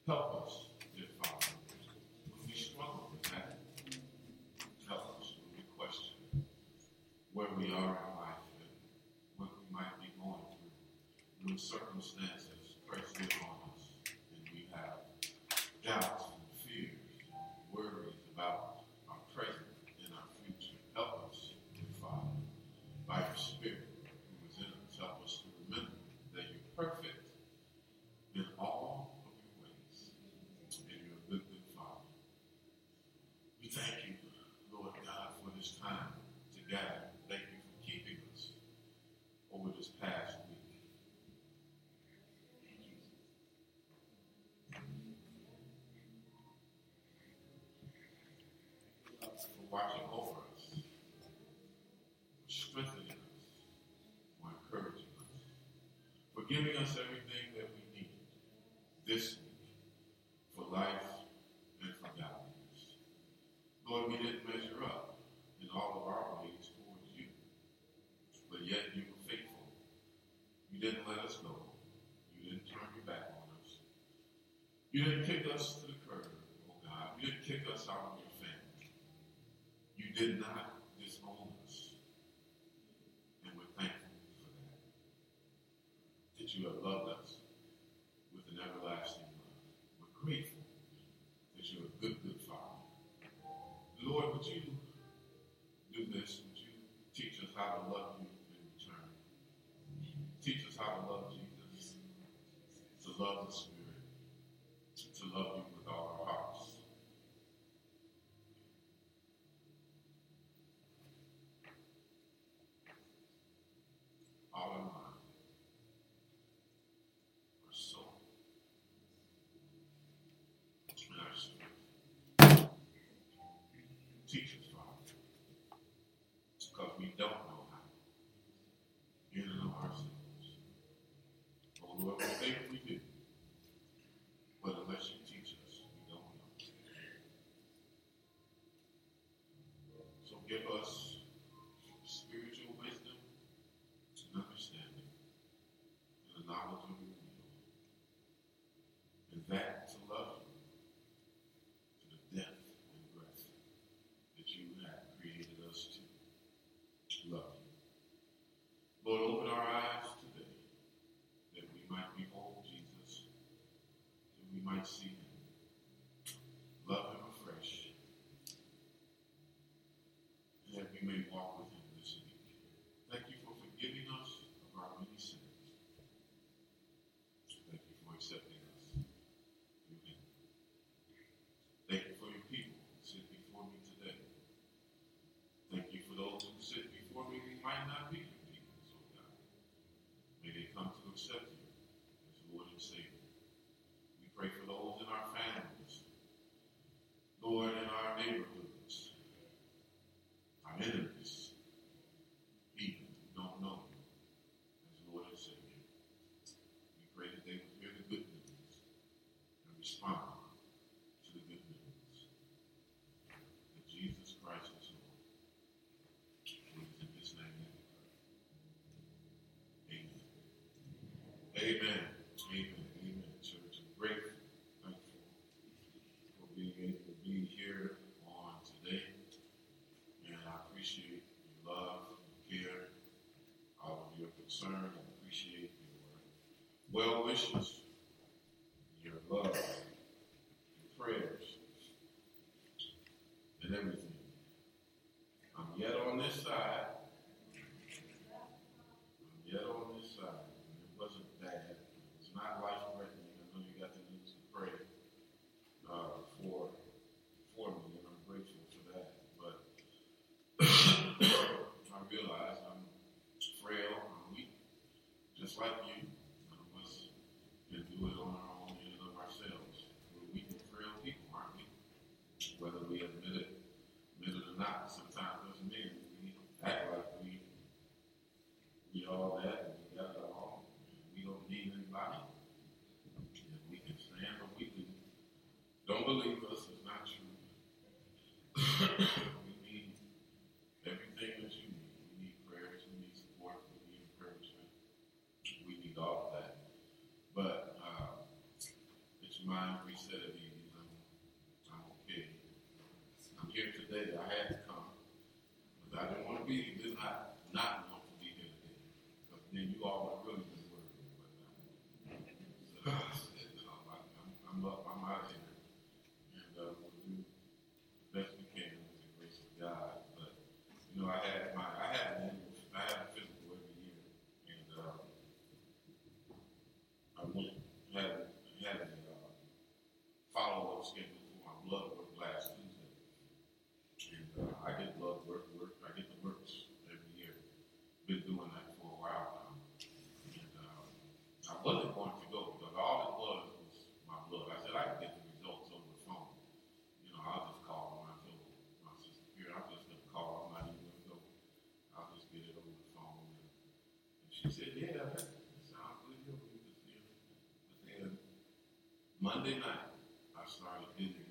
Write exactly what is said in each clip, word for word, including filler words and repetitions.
Help us, dear Father, when we struggle with that. Help us when we question where we are in life and what we might be going through. When circumstances press in on us and we have doubts and fears and worries about our present and our future. Help us, dear Father, by your Spirit who is in us. Help us to remember that you're perfect in all of your ways, and you're a good, good Father. We thank you, Lord God, for this time together. Thank you for keeping us over this past week. For watching over us, for strengthening us, for encouraging us, for giving us everything that we need this week for life and for godliness. Lord, we didn't measure up in all of our ways towards you, but yet you were faithful. You didn't let us go. You didn't turn your back on us. You didn't kick us to the curb, oh God. You didn't kick us out of your family. You did not disown us, and we're thankful for that. That you have loved us with an everlasting love. We're grateful that you're a good, good Father. Lord, would you do this? Would you teach us how to love you in return? Teach us how to love Jesus, to love the Spirit, to love you with all our hearts. All our mind, our soul, and our strength. Teach us, Father, because we don't know how. In and of ourselves. Oh Lord, we think we do. But unless you teach us, we don't know. So give us spiritual wisdom and understanding and the knowledge of your will. And that to love you to the depth and breadth that you have created us to love you. Lord, open our eyes today that we might behold Jesus, that we might see him, love him afresh, and that we may walk with him this week. Thank you for forgiving us of our many sins. Thank you for accepting us through him. Thank you for your people who sit before me today. Thank you for those who sit before me who might not be your people, so God. May they come to accept you as Lord and Savior. We pray for those in our families, Lord, in our neighborhoods, our enemies, even who don't know you as Lord and Savior. We pray that they will hear the good news and respond to the good news. That Jesus Christ is Lord. It is in his name that we pray. Amen. Amen. Amen. Amen. Church, I'm grateful, thankful for being able to be here on today. And I appreciate your love, your care, all of your concern. I appreciate your well wishes, your love, your prayers, and everything. I'm yet on this side. I'm yet on this side. And it wasn't bad. It's not life-threatening. I know you got the news to pray uh, for, for me, and I'm grateful for that. But I realize I'm frail, I'm weak, just like you. None of us can mind reset at ease. I'm, I'm okay. I'm here today. I had to come. But I didn't want to be, did not, not want to be here today. Because then you all would have really been worried. But uh, so, no, I, I'm, I'm up, I'm out of here. And uh, we'll do the best we can with the grace of God. But, you know, I had my, I had an annual, I had a physical every year. And uh, I went, had, had a uh, follow-up schedule for my blood work last Tuesday. And uh, I get blood work, work, I get the works every year. Been doing that for a while now. And uh, I wasn't going to go because all it was was my blood. I said I could get the results over the phone. You know, I'll just call them. I told my sister here, I'm just going to call. I'm not even going to go. I'll just get it over the phone. And, and she said, yeah, that, that sounds good. You'll be just here. But then Monday night, I started getting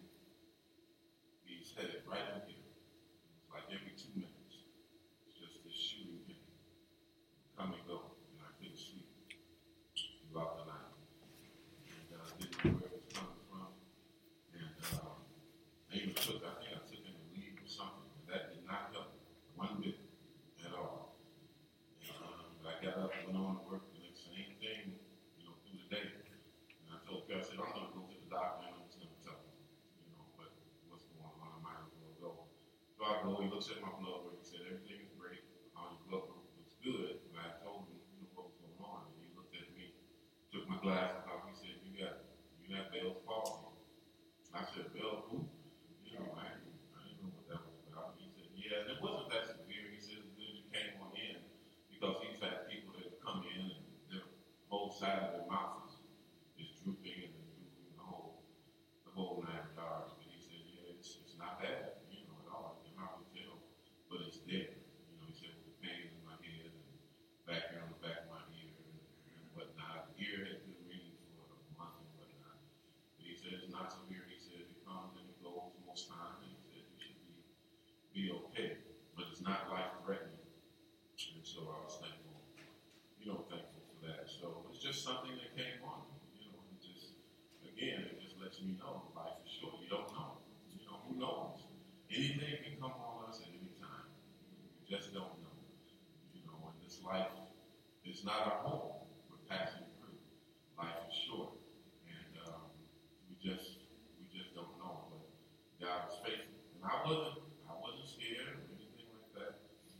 these headaches right in here. It's like every two minutes. It's just this shooting pain. Come and go. And I couldn't sleep throughout the night. And uh, didn't know where it was coming from. And uh, I even took, I think I took in a leave or something. And that did not help one bit at all. And um, I got up, went on to work the next same thing, you know, through the day. And I told her, I said, I'm going to go to the doctor and I'm just going to tell him, you know, what, what's going on. I might as well go. So I go, he looks at my blood work, he said, everything is great. All your blood work looks good. But I told him, you know, what was going on. And he looked at me, took my glasses off, he said, you got, you got Bell's palsy. I said, Bell who? You know, I didn't, I didn't know what that was about. He said, yeah, and it wasn't that severe. He said, as good as you came on in, because he's had people that have come in and their whole side of their mouth is, is drooping and drooping the whole, the whole nine yards. But he said, yeah, it's, it's not bad, you know, at all. You can hardly tell, but it's there. You know, he said, with the pain in my head and back here on the back of my ear and, and whatnot. The ear had been ringing for a month and whatnot. But he said, it's not severe. He said, it comes and it goes most time. And he said, you should be, be okay. But it's not life-threatening. And so I was thankful, you know, thankful for that. So it's just something that came on me, you know, and just, again, it just lets me know life is short. You don't know. You know, who knows? Anything can come on us at any time. You just don't know. You know, and this life is not our home. We're passing through. Life is short. And um, we just we just don't know. But God is faithful. And I wasn't I wasn't scared or anything like that.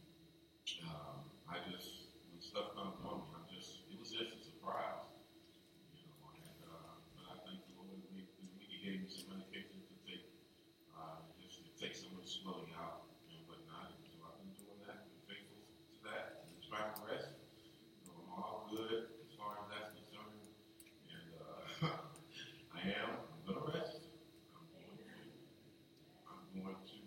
Um, I just, when stuff comes on me, I'm just, it was just a surprise. You know, and uh, but I thank the Lord that we, he gave me some medication to take, uh, just to take some of the swelling out and whatnot. And so I've been doing that, been faithful to that, and trying to rest. You know, I'm all good as far as that's concerned. And uh, I am, I'm going to rest. I'm going to, I'm going to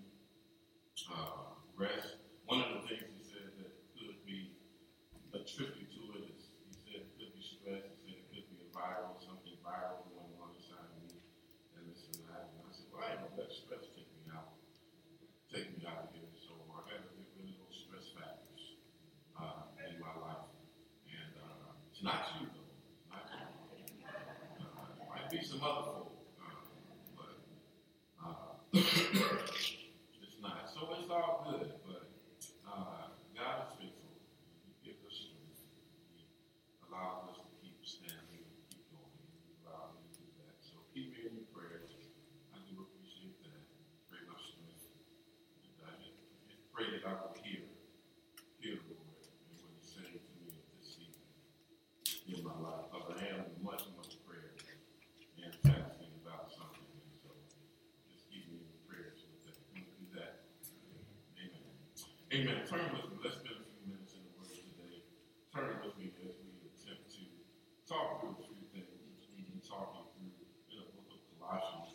uh, rest. One of the things he said that could be a tribute to it is, he said it could be stress, he said it could be a viral, something viral going on inside of me, and this and that. And I said, well, I ain't gonna let stress take me out, take me out of here. So I got to get rid of those stress factors uh, in my life. And uh, it's not you, though. It's not you. Uh, it might be some other folk, uh, but uh, it's not. So it's all good, but uh, God is faithful. He gives us strength. He allows us to keep standing and keep going. He allows me to do that. So keep me in your prayers. I do appreciate that. Pray my strength. And I just pray that I will hear, hear the Lord and what He's saying to me at this season in my life. Because I am much, much prayer and fasting about something. And so just keep me in your prayers with that. I'm going to do that. Amen. Amen. Turn with me. Let's spend a few minutes in the Word today. Turn with me as we attempt to talk through a few things we've been talking through in the book of Colossians.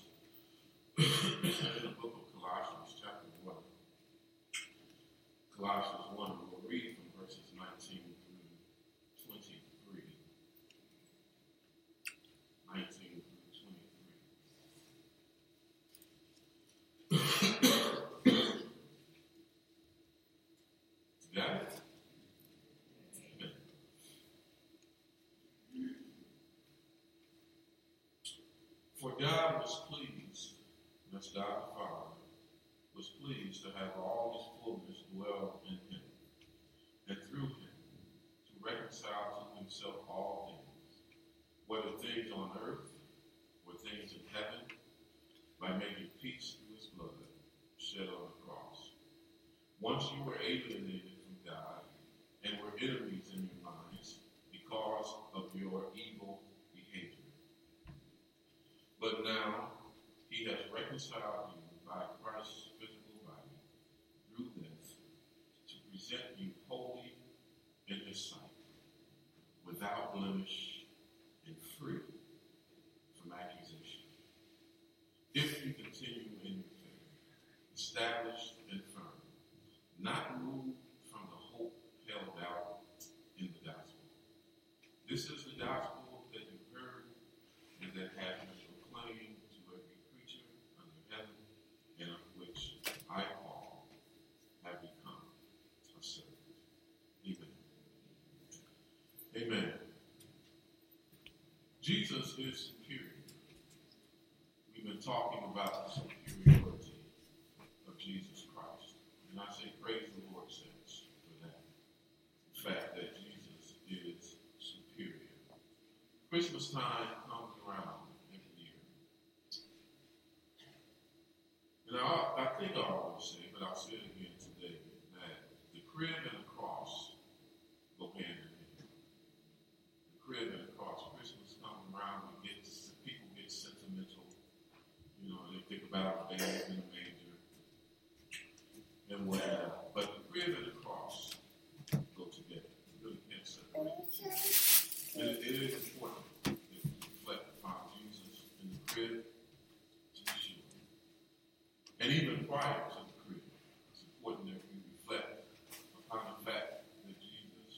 in the book of Colossians, chapter one. Colossians one, we'll read from verses nineteen through twenty-three. nineteen through twenty-three. Got it? For God was pleased, that's God the Father, was pleased to have all his fullness dwell in him, and through him to reconcile to himself all things, whether things on earth or things in heaven, by making peace through his blood shed on the cross. Once you were alienated from God and were enemies in your minds because of your evil behavior. But now he has reconciled you by Christ's physical body through death to present you holy in his sight, without blemish and free from accusation. If you continue in your faith, established and firm, not moved from the hope held out in the gospel. This is the gospel that you heard and that has been proclaimed to every creature under heaven, and of which I, Paul, have become a servant. Amen. Amen. Jesus is superior. We've been talking about the superiority of Jesus Christ. And I say praise the Lord, saints, for that. The fact that Jesus is superior. Christmas time comes around every year. And I, I think I always say, but I'll say it again today, that the crib and the cross go hand in hand. The crib and the cross. Christmas comes around, we get, people get sentimental. You know, they think about the baby in the manger and whatnot. But the crib and the cross go together. You really can't separate them. And it, it is important that we reflect upon Jesus in the crib to the children. And even prior to the crib, it's important that we reflect upon the fact that Jesus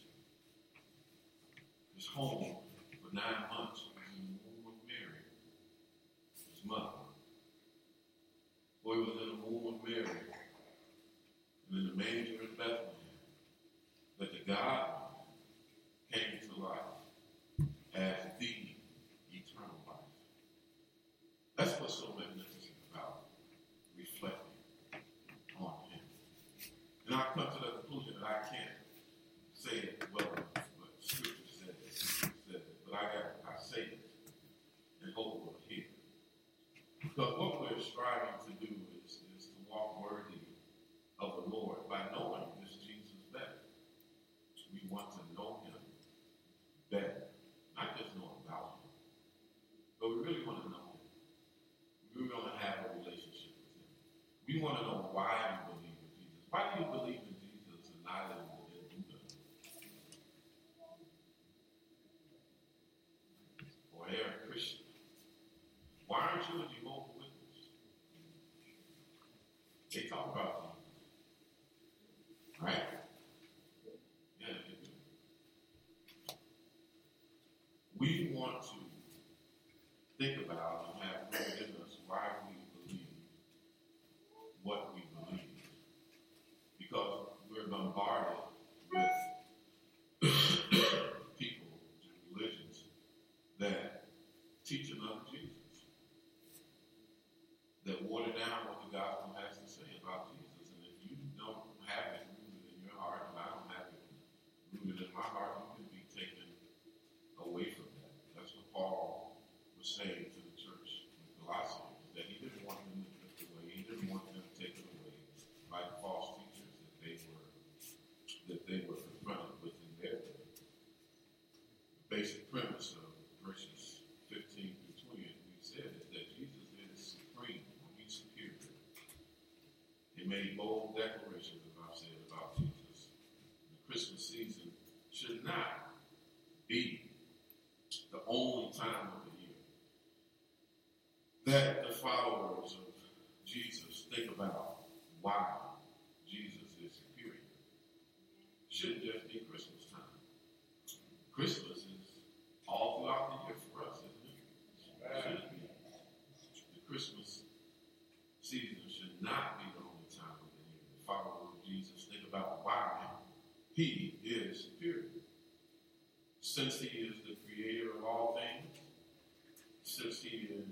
is home for nine months in the womb of Mary, his mother. Boy was in the womb of Mary, and in the manger in Bethlehem, that the God came to life as the eternal life. That's what's so magnificent about reflecting on him. And I've come to the conclusion that I can't say it well enough, but Scripture said it, said it, but I got I say it and hope we'll hear. Because what we're striving to do is, is to walk worthy of the Lord by knowing this Jesus better. We want to know him better. Not just know about him, but we really want to know him. We really want to have a relationship with him. We want to know why we believe in Jesus. Why do you believe in Jesus and not in Buddha? Or Eric Christian? Why aren't you a Jehovah's Witness? They talk about Jesus. Right? Yeah, they do. We want to think about and have within us why we believe what we believe. Because we're bombarded with people and religions that teach another Jesus, that water down what the gospel has to say about Jesus. And if you don't have it rooted in your heart, and I don't have it rooted in my heart, you can be taken away from that. That's what Paul was saying to the church in Colossae, that he didn't want them to drift away. He didn't want them taken away by the false teachers that they were that they were confronted with in their day. The basic premise of verses fifteen through twenty, as we said, is that Jesus is supreme, he's superior. He made bold declarations, as I've said, about Jesus. The Christmas season should not be the only time of the year that the followers of Jesus think about why Jesus is superior. It shouldn't just be Christmas time. Christmas is all throughout the year for us, isn't it? It shouldn't be. The Christmas season should not be the only time of the year the followers of Jesus think about why he is superior. Since he is the creator of all things, since he is before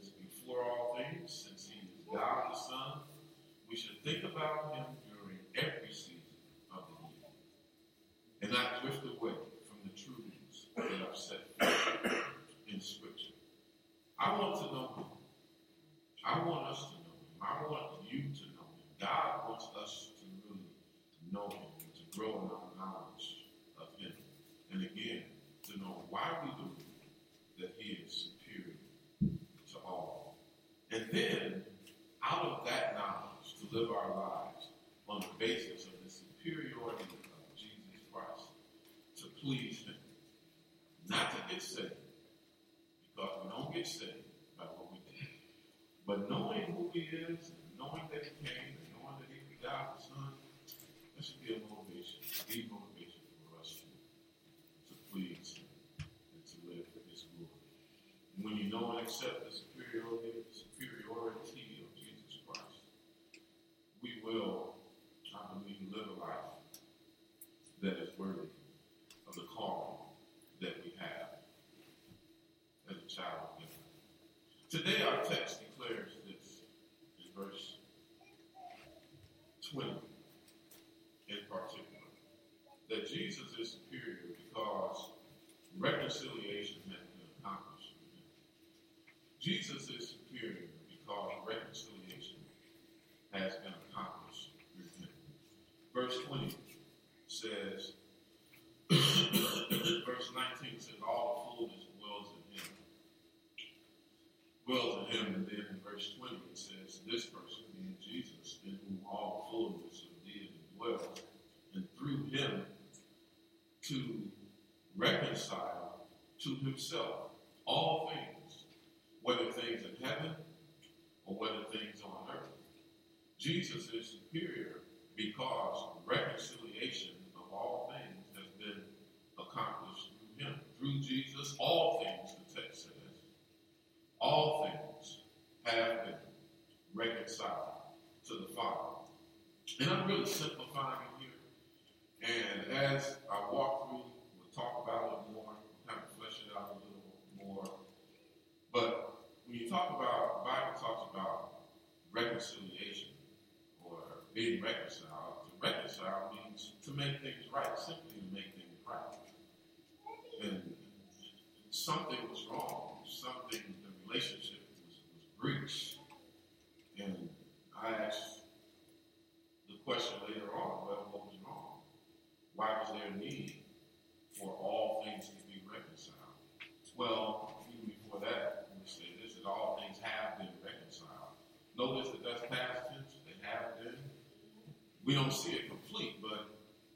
before all things, since he is God the Son, we should think about him during every season of the year and not drift away from the truths that are set forth in Scripture. I want to know him. I want us to know him. I want you to know him. God wants us to really know him and to grow in our knowledge of him. And again, to know why we believe that he is superior to all. And then, out of that knowledge, to live our lives on the basis of the superiority of Jesus Christ, to please him. Not to get saved, because we don't get saved by what we do. But knowing who he is, and knowing that he came, and knowing that he is God the Son, that should be a motivation, a motivation for us to, to please him and to live for his glory. And when you know and accept the superiority, superiority of Jesus Christ, we will, I believe, live a life that is worthy of the calling that we have as a child of God. Today our text declares this in verse twenty in particular, that Jesus is superior because reconciliation has been accomplished with him. Jesus is superior because reconciliation has been accomplished with him. Verse twenty says, verse nineteen says, all the fullness dwells in him. Dwells in him, and then in verse twenty it says, this person being Jesus, in whom all the fullness of deity dwells, and through him to reconcile to himself all things, whether things in heaven or whether things on earth. Jesus is superior because reconciliation of all things has been accomplished through him. Through Jesus, all things, the text says, all things have been reconciled to the Father. And I'm really simplifying it here. And as I walk through, we'll talk about it more, kind of flesh it out a little more. But when you talk about, the Bible talks about reconciliation or being reconciled. To reconcile means to make things right, simply to make things right. And something was wrong. Something, the relationship was, was breached. And I asked the question later on, well, what was wrong? Why was there a need for all things to be reconciled? Well, even before that, let me say this, that all things have been reconciled. Notice that that's past tense, they have been. We don't see it complete, but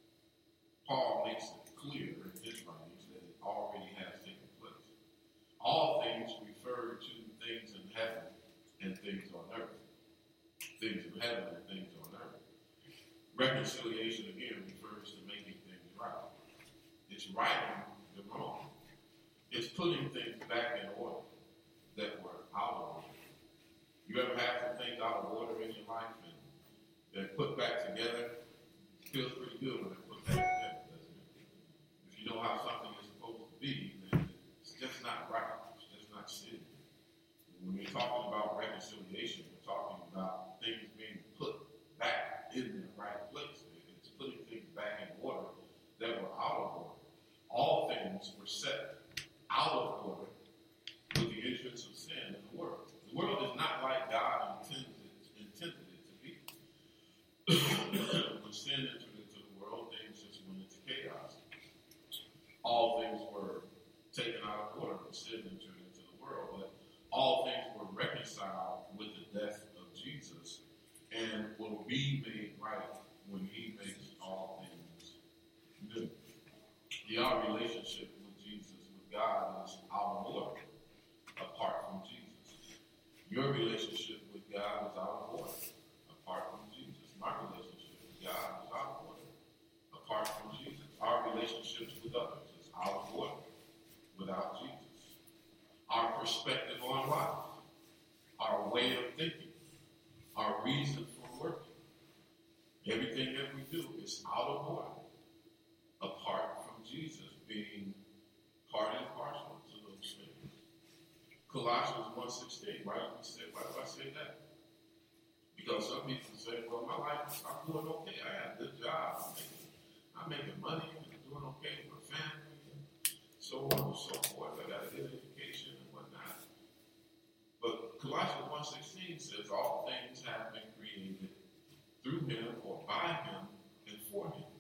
Paul makes it clear in his writings that it already has taken place. All things refer to things in heaven and things on earth. Things in heaven and things on earth. Reconciliation, again, refers to making things right. It's righting the wrong. It's putting things back in order that were out of order. You ever have some things out of order in your life and they're put back together? It feels pretty good when they're put back together, doesn't it? If you know how something is supposed to be, then it's just not right. It's just not sitting. When we're talking about reconciliation, we're talking about things being put back in the right place. It's putting things back in order that were out of order. All things were set out of order with the entrance of sin in the world. The world is not like God intended it, intended it to be. When sin entered into the world, things just went into chaos. All things were taken out of order when sin entered into the world, but all things were reconciled with the death of Jesus and will be made right when he makes all things new. Yeah, our relationship with Jesus, with God, is out of order apart from Jesus. Your relationship with God is out of order apart from Jesus. My relationship with God is out of order apart from Jesus. Our relationships with others is out of order without Jesus. Our perspective on life, our way of thinking, our reason for working, everything that we do is out of order apart from Jesus being part and parcel to those things. Colossians one sixteen. Why do we say, why do I say that? Because some people say, well, my life, I'm doing okay. I got a good job. I'm making, I'm making money. I'm doing okay with my family. And so on and so forth. I got a good education and whatnot. But Colossians one sixteen says all things have been created through him or by him and for him.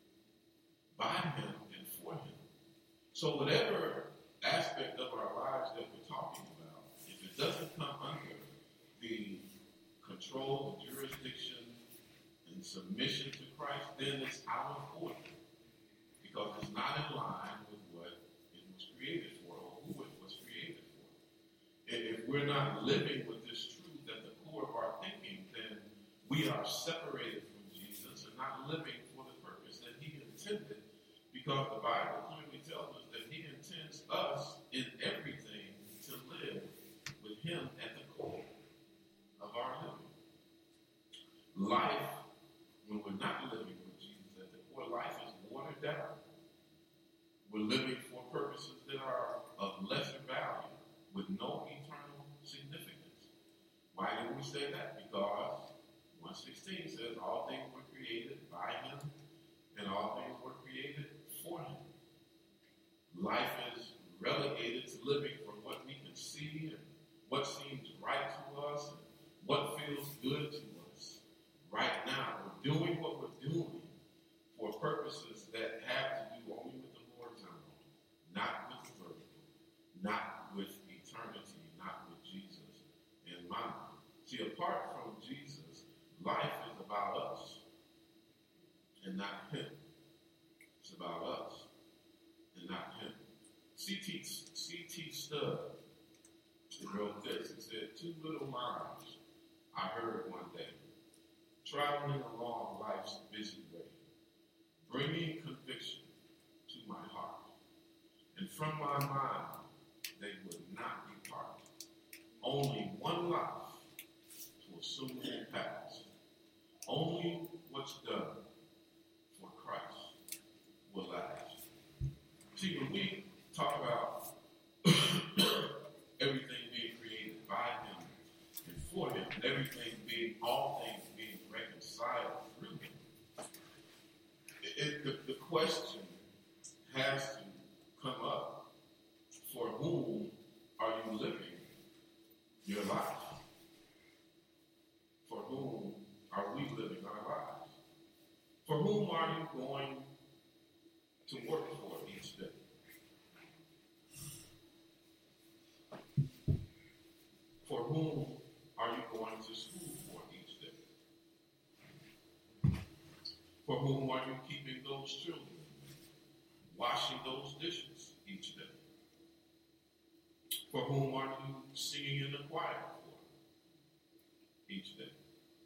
By him and for him. So whatever aspect of our lives that we're talking about, if it doesn't come under the control, the jurisdiction, and submission to Christ, then it's out of order. Because it's not in line with what it was created for or who it was created for. If we're not living with this truth at the core of our thinking, then we are separated from Jesus and not living for the purpose that he intended, because the Bible clearly tells us that he intends us in everything to live with him at the core of our living. Life, when we're not living with Jesus at the core, life is watered down. We're living for purposes that are of lesser value with no eternal significance. Why do we say that? Because one sixteen says all things were created by him and all things were created for him. Life is relegated to living for what we can see and what seems right to us and what feels good to us. Right now, we're doing what we're doing for purposes that have to do only with the Lord's own, not with the vertical, not with eternity, not with Jesus in mind. See, apart from Jesus, life is about us and not him. It's about us and not him. C T C T Studd, he wrote this. He said, two little lines I heard one day, traveling along life's busy way, bringing conviction to my heart. And from my mind, they would not depart. Only one life will soon be passed. Only what's done for Christ will last. See, when we talk about everything being created by him and for him, and everything being, all things being reconciled through him, it, it, the, the question has to come up, for whom are you living your life? For whom are we living our lives? For whom are you going to work for each day? For whom are you going to school for each day? For whom are you keeping those children? Washing those dishes each day? For whom are you singing in the choir for each day?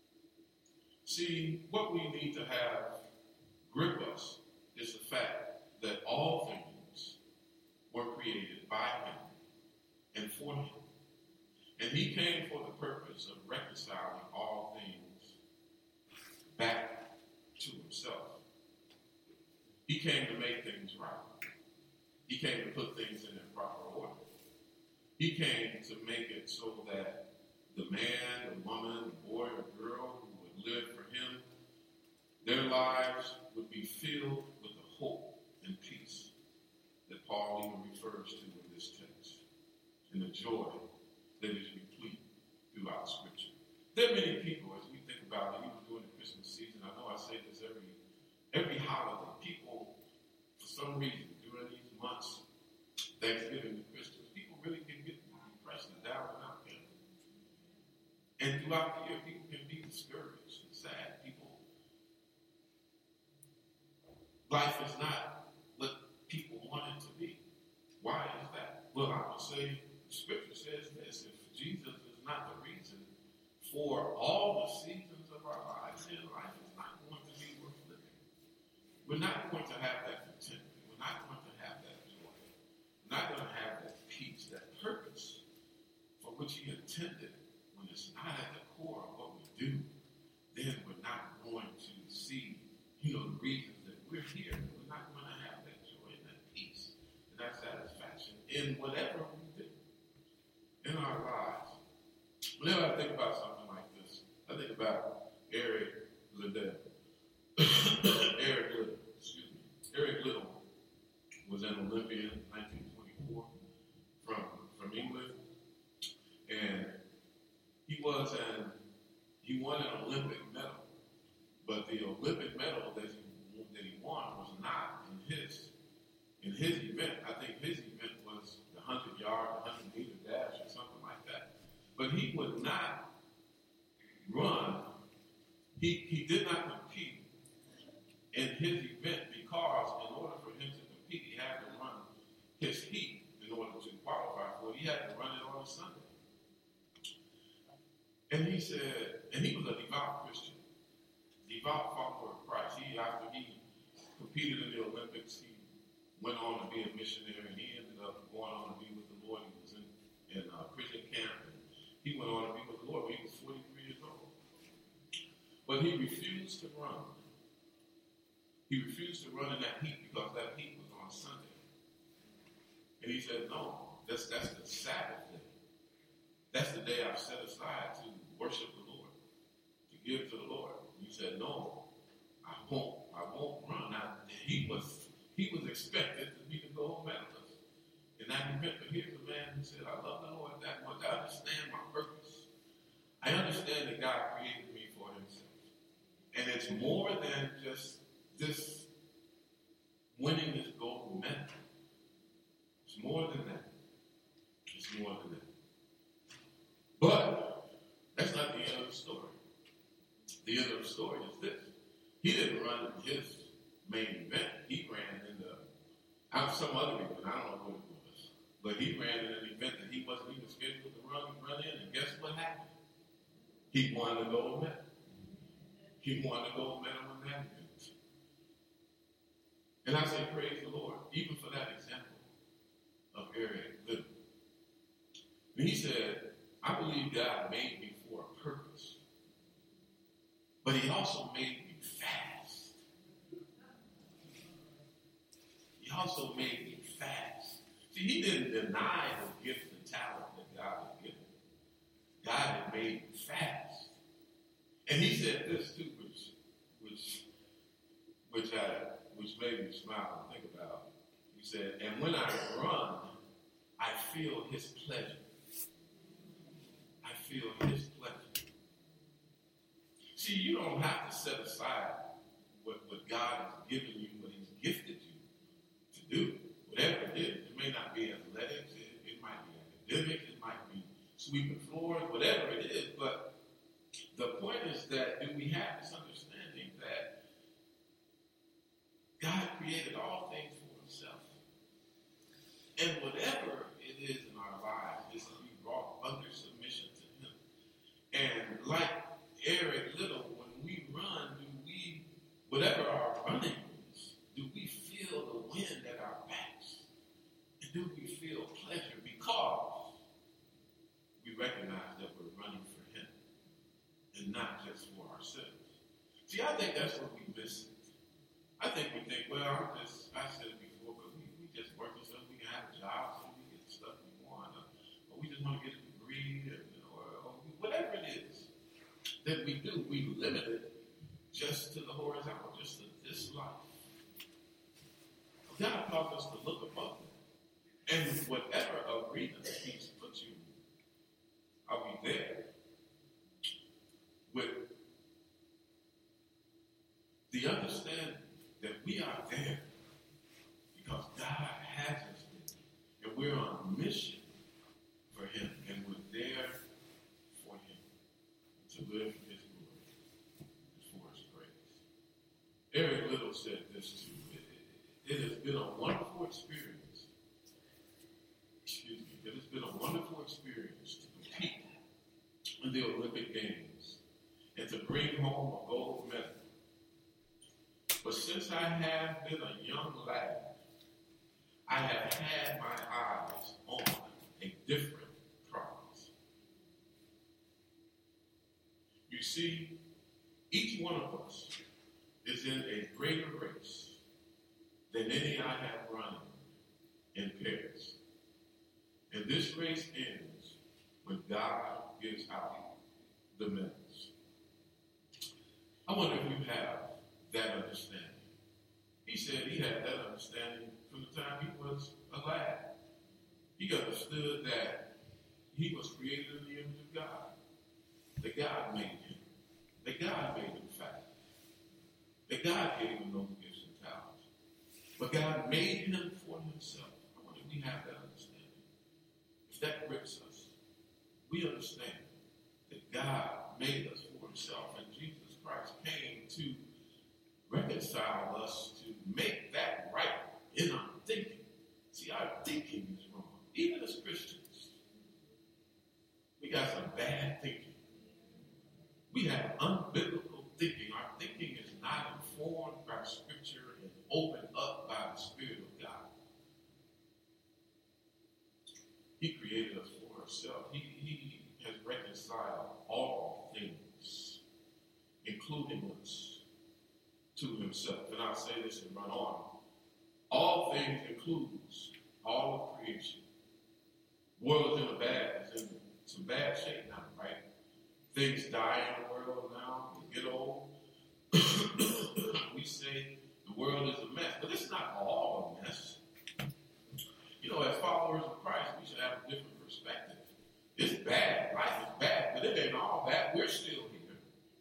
See, what we need to have grip us is the fact that all things were created by him and for him. And he came for the purpose of reconciling all things back to himself. He came to make things right. He came to put things in their proper order. He came to make it so that the man, the woman, the boy or girl who would live for him, their lives would be filled with the hope and peace that Paul even refers to in this text, and the joy that is replete throughout Scripture. There are many people, as we think about it, even during the Christmas season, I know I say this every every holiday, people, for some reason, during these months, Thanksgiving and Christmas, people really can get depressed and down and out there. And throughout the year, people can be discouraged and sad. People, life is not what people want it to be. Why is that? Well, I would say, Scripture says this: if Jesus is not the reason for all the seasons of our lives, then life is not going to be worth living. We're not going to have that contentment. We're not going to have that joy. We're not going to have that peace, that purpose for which he intended. When it's not at the core of what we do, then we're not going to see, you know, the reasons that we're here. We're not going to have that joy and that peace and that satisfaction in whatever we do. In Whenever I think about something like this, I think about Eric Liddell. Eric Little, excuse me. Eric Little was an Olympian in nineteen twenty-four from, from England. And he was an, he won an Olympic medal. But the Olympic medal that he, that he won was not in his, in his event. I think his event was the one hundred yard, the one hundred meter dash or something like that. But he would not run, he, he did not compete in his event because in order for him to compete, he had to run his heat in order to qualify for it. He had to run it on a Sunday. And he said, and he was a devout Christian, devout follower of Christ. He, after he competed in the Olympics, he went on to be a missionary, and he ended up going on to be with the Lord. He was in, in a prison camp, and he went on to be with the Lord when he was forty-three years old. But he refused to run. He refused to run in that heat because that heat was on Sunday. And he said, no, that's, that's the Sabbath day. That's the day I've set aside to worship the Lord, to give to the Lord. And he said, no, I won't. I won't run. Now, he was he was expected to be the gold medalist in that event. But here's a man who said, I love the Lord that much. I understand my purpose. I understand that God created me for himself. And it's more than just this winning this gold medal. It's more than that. It's more than that. But that's not the end of the story. The end of the story is this. He didn't run his main event. He ran in the, out some other event. I don't know what it was. But he ran in an event that he wasn't even scheduled to run, run in. And guess what happened? He won the gold medal. He won the gold medal in that event. And I say, praise the Lord, even for that example of Eric Little. And he said, I believe God made me for a purpose. But he also made me fast. He also made me fast. See, he didn't deny the gift and talent that God had given. God had made me fast. And he said this too, which which which I which made me smile and think about. He said, and when I run, I feel his pleasure. I feel his pleasure. See, you don't have to set aside what, what God has given you, what he's gifted you to do. Whatever it is. It may not be athletics. It, it might be academic. It might be sweeping floors. Whatever it is. But the point is that do we have this understanding that God created all things for himself. And whatever it is in our lives is to be brought under submission to him. And like Eric Little, when we run, do we, whatever our running is, do we feel the wind at our backs? And do we feel pleasure because we recognize that we're running for him and not just for ourselves? See, I think that's what we miss. I think we think, well, I'm just, I said it before, but we, we just work so we can have a job, so we get the stuff we want, or, or we just want to get a degree, or, or, or whatever it is that we do, we limit it just to the horizontal, just to this life. God calls us to look above that. And whatever arena he's put you in, are we there with the understanding that we are there because God has us there. And we're on mission for him. And we're there for him. To live for his glory. And for his praise. Eric Little said this too. It, it, it has been a wonderful experience. Excuse me. It has been a wonderful experience to compete in the Olympic Games and to bring home a gold medal. But since I have been a young lad, I have had my eyes on a different prize. You see, each one of us is in a greater race than any I have run in Paris. And this race ends when God gives out the medals. I wonder if you have that understanding. He said he had that understanding from the time he was a lad. He understood that he was created in the image of God. That God made him. That God made him fat. That God gave him those gifts and talents. But God made him for himself. I wonder if we have that understanding. If that grips us, we understand that God made us for himself. And Jesus Christ came to reconcile us, to make that right in our thinking. See, our thinking is wrong. Even as Christians, we got some bad thinking. We have unbiblical thinking. Our thinking is not informed by Scripture and opened up by the Spirit of God. He created us for himself. He, he has reconciled all things, including us, to himself. And I'll say this and run on. All things includes all of creation. The world is in a bad, is in some bad shape now, right? Things die in the world now. We get old. We say the world is a mess. But it's not all a mess. You know, as followers of Christ, we should have a different perspective. It's bad. Life is bad. But it ain't all bad. We're still here.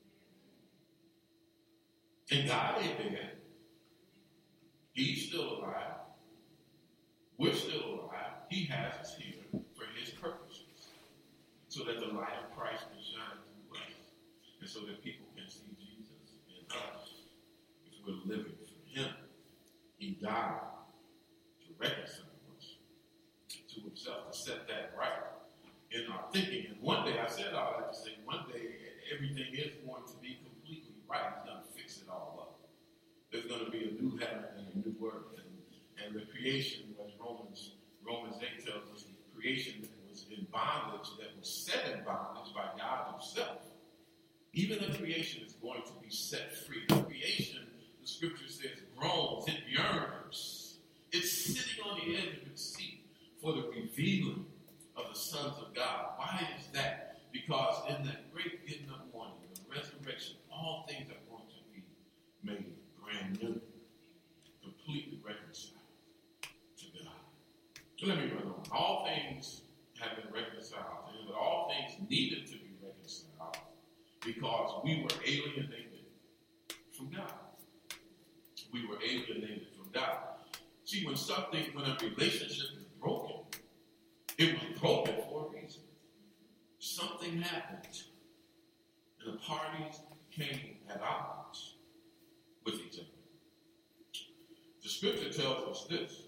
And God ain't dead. He's still alive. We're still alive. He has us here for his purposes. So that the light of Christ can shine through us. And so that people can see Jesus in us. If we're living for him. He died to reconcile us to himself, to set that right in our thinking. And one day, I said all that to say, one day everything is going to be completely right. He's going to fix it all up. There's going to be a new heaven and a new earth. And, and the creation, as Romans, Romans eight tells us, the creation that was in bondage, that was set in bondage by God himself. Even the creation is going to be set free. The creation, the scripture says, groans, it yearns. It's sitting on the edge of its seat for the revealing of the sons of God. Why is that? Because in that great getting up morning, the resurrection, all things are going to be made brand new, completely reconciled to God. So let me run on. All things have been reconciled to him, but all things needed to be reconciled because we were alienated from God. We were alienated from God. See, when something, when a relationship is broken, it was broken for a reason. Something happened, and the parties became at odds with each other. The scripture tells us this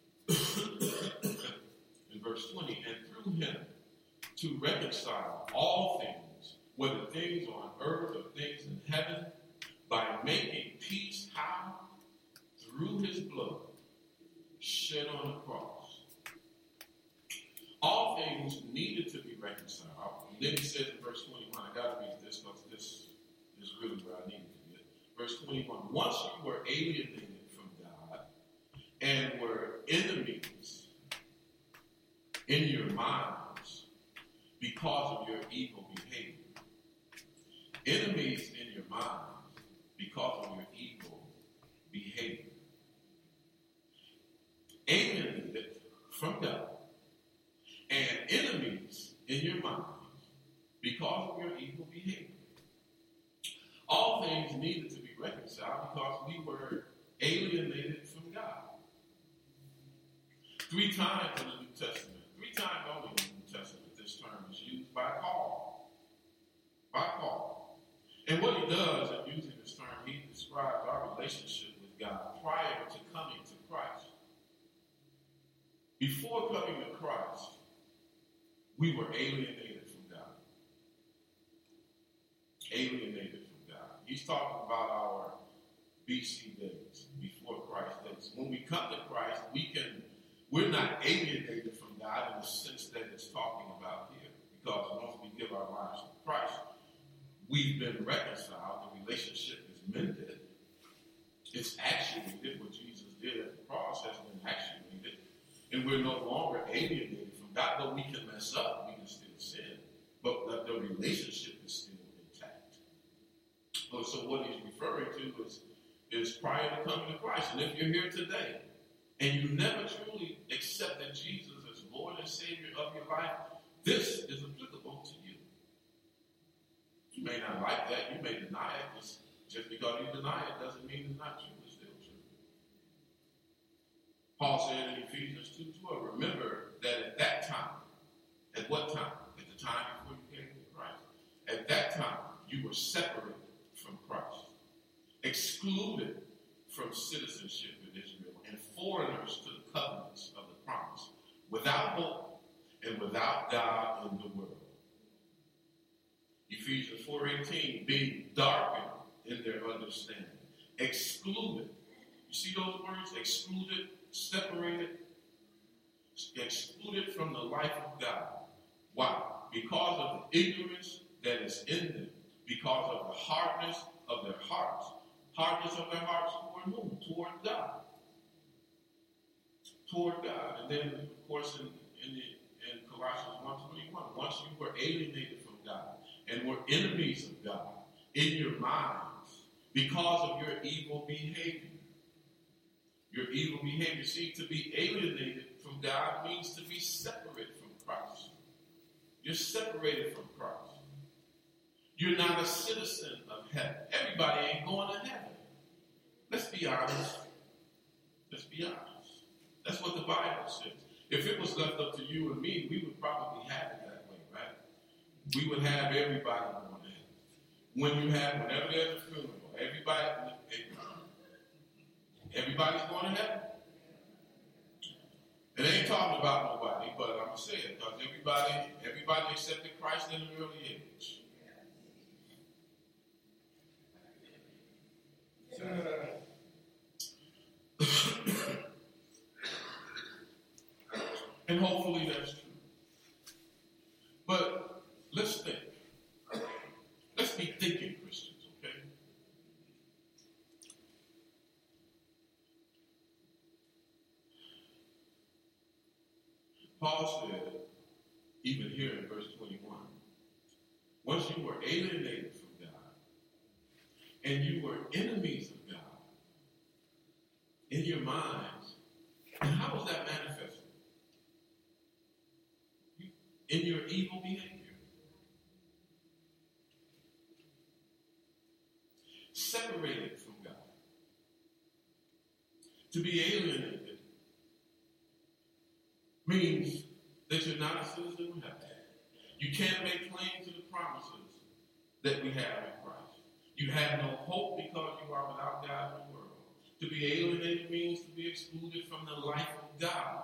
in verse twenty, and through him to reconcile all things, whether things on earth or things in heaven, by making peace, how? Through his blood shed on the cross. All things needed to be reconciled. And then he says in verse twenty-one, I got to read this because this is really where I needed to get. Verse twenty-one, once you were alienated from God and were enemies in your minds because of your evil behavior. Enemies in your minds because of your evil behavior. Alienated from God and enemies in your mind because of your evil behavior. All things needed to be reconciled because we were alienated from God. Three times in the New Testament, three times only in the New Testament, this term is used by Paul. By Paul. And what he does in using this term, he describes our relationship with God prior to coming to Christ. Before coming to Christ, we were alienated from God. Alienated from God. He's talking about our B C days, before Christ days. When we come to Christ, we can, we're not alienated from God in the sense that it's talking about here. Because once we give our lives to Christ, we've been reconciled. The relationship is mended. It's actuated. What Jesus did at the cross has been actuated. And we're no longer alienated from God, though we can mess up, we can still sin. relationship is still intact. Oh, so what he's referring to is, is prior to coming to Christ. And if you're here today and you never truly accepted Jesus as Lord and Savior of your life, this is applicable to you. You may not like that. You may deny it. Just, just because you deny it doesn't mean it's not true. It's still true. Paul said in Ephesians two twelve, remember that at that time, at what time? At the time before you came to Christ. At that time, you were separated from Christ, excluded from citizenship in Israel, and foreigners to the covenants of the promise, without hope and without God in the world. Ephesians four eighteen, being darkened in their understanding, excluded. You see those words? Excluded, separated, excluded from the life of God. Why? Because of the ignorance that is in them, because of the hardness of their hearts. Hardness of their hearts toward whom? Toward God. Toward God. And then, of course, in, in, the, in Colossians one twenty-one, once you were alienated from God and were enemies of God in your minds because of your evil behavior. Your evil behavior. See, to be alienated from God means to be separated from Christ. You're separated from Christ. You're not a citizen of heaven. Everybody ain't going to heaven. Let's be honest. Let's be honest. That's what the Bible says. If it was left up to you and me, we would probably have it that way, right? We would have everybody going to heaven. When you have, whenever there's a funeral, everybody, everybody's going to heaven. And I ain't talking about nobody, but I'm going to say it because everybody, everybody accepted Christ in an early age. And hopefully that's true. But let's think. Let's be thinking Christians, okay? Paul said, even here in verse twenty-one, once you were alienated from God and you were enemies of God in your minds, and how was that manifested? In your evil behavior. Separated from God. To be alienated means that you're not a citizen of heaven. You can't make claim to the promises that we have in Christ. You have no hope because you are without God in the world. To be alienated means to be excluded from the life of God.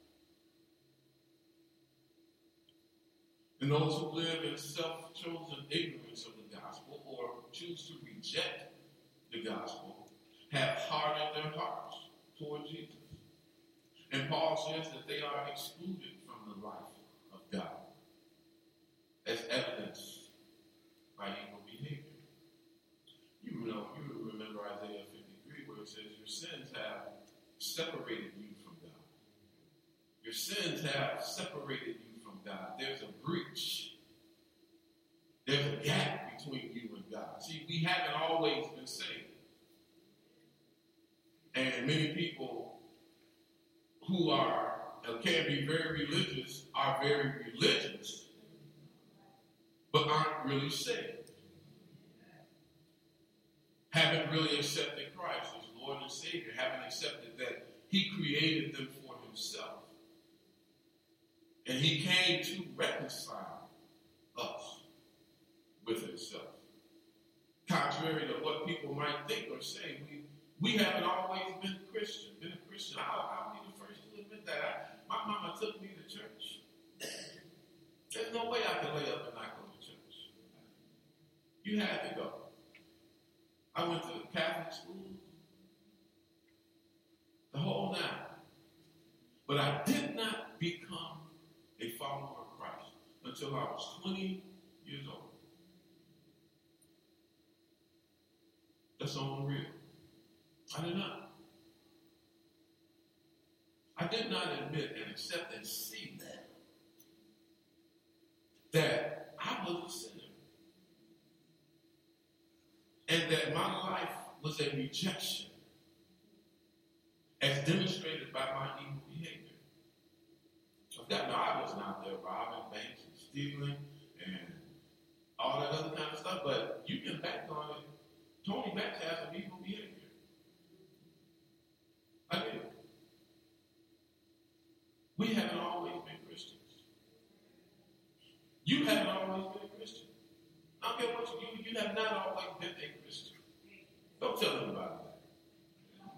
And those who live in self-chosen ignorance of the gospel or choose to reject the gospel have hardened their hearts toward Jesus. And Paul says that they are excluded from the life of God as evidenced by evil behavior. You know, you remember Isaiah fifty-three where it says your sins have separated you from God. Your sins have separated you from God. There's a breach. There's a gap between you and God. See, we haven't always been saved. And many people who are, can be very religious, are very religious, but aren't really saved. Haven't really accepted Christ as Lord and Savior. Haven't accepted that He created them for Himself. And He came to reconcile us with Himself. Contrary to what people might think or say, we, we haven't always been Christian, been a Christian. I'll, I'll be the first to admit that. I, my mama took me to church. There's no way I could lay up and not go to church. You had to go. I went to Catholic school, the whole nine. But I did not become a follower of Christ until I was twenty years old. That's unreal. I did not. I did not admit and accept and see that, that I was a sinner. my life was a rejection, as demonstrated by my evil behavior. So that no, I wasn't out there robbing banks and stealing and all that other kind of stuff, but you can bank on it. Tony Banks has some evil behavior. I did. We haven't always been Christians. You haven't always been a Christian. I don't care what you do, you have not always been a Christian. Don't tell anybody that.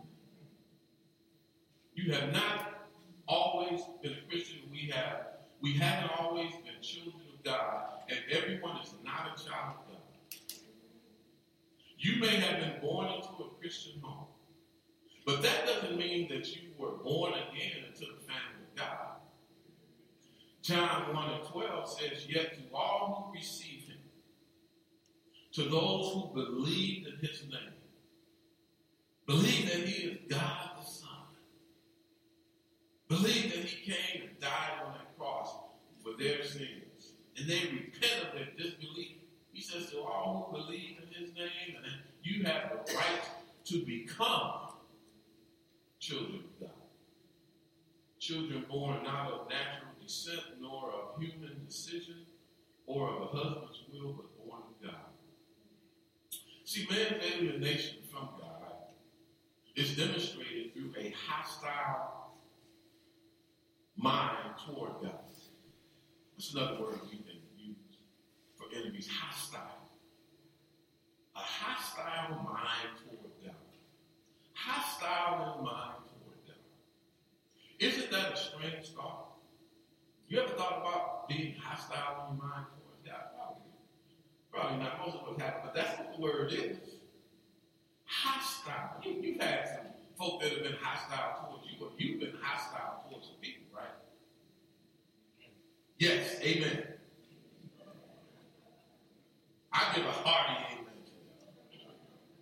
You have not always been a Christian. We have. We haven't always been children of God, and everyone is not a child of God. You may have been born into a Christian home, but that doesn't mean that you were born again into the family of God. John one and twelve says, "Yet to all who receive him, to those who believed in his name," believe that he is God the Son, believe that he came and died on that cross for their sins, and they repent of their disbelief. He says to all who believe in his name, and you have the right to become children of God. Children born not of natural descent, nor of human decision, or of a husband's will, but born of God. See, man's alienation from God is demonstrated through a hostile mind toward God. That's another word you can use for enemies, hostile. A hostile mind toward God. Hostile in mind toward God. Isn't that a strange thought? You ever thought about being hostile in your mind towards God? Probably, probably not. Most of us haven't, but that's what the word is. Hostile. You, you've had some folk that have been hostile towards you, but you've been hostile towards the people, right? Yes, amen. I give a hearty amen to that.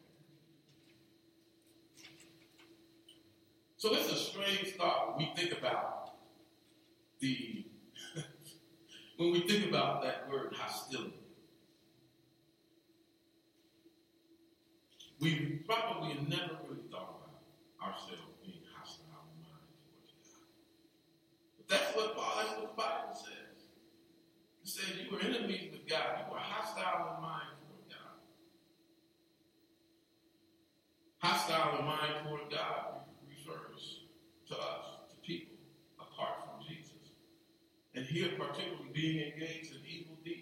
So it's a strange thought when we think about the, when we think about that word hostility. We probably never really thought about ourselves being hostile in mind towards God. But that's what Paul, that's what the Bible says. It says you were enemies with God. You were hostile in mind toward God. Hostile in mind toward God refers to us, to people, apart from Jesus. And here particularly being engaged in evil deeds.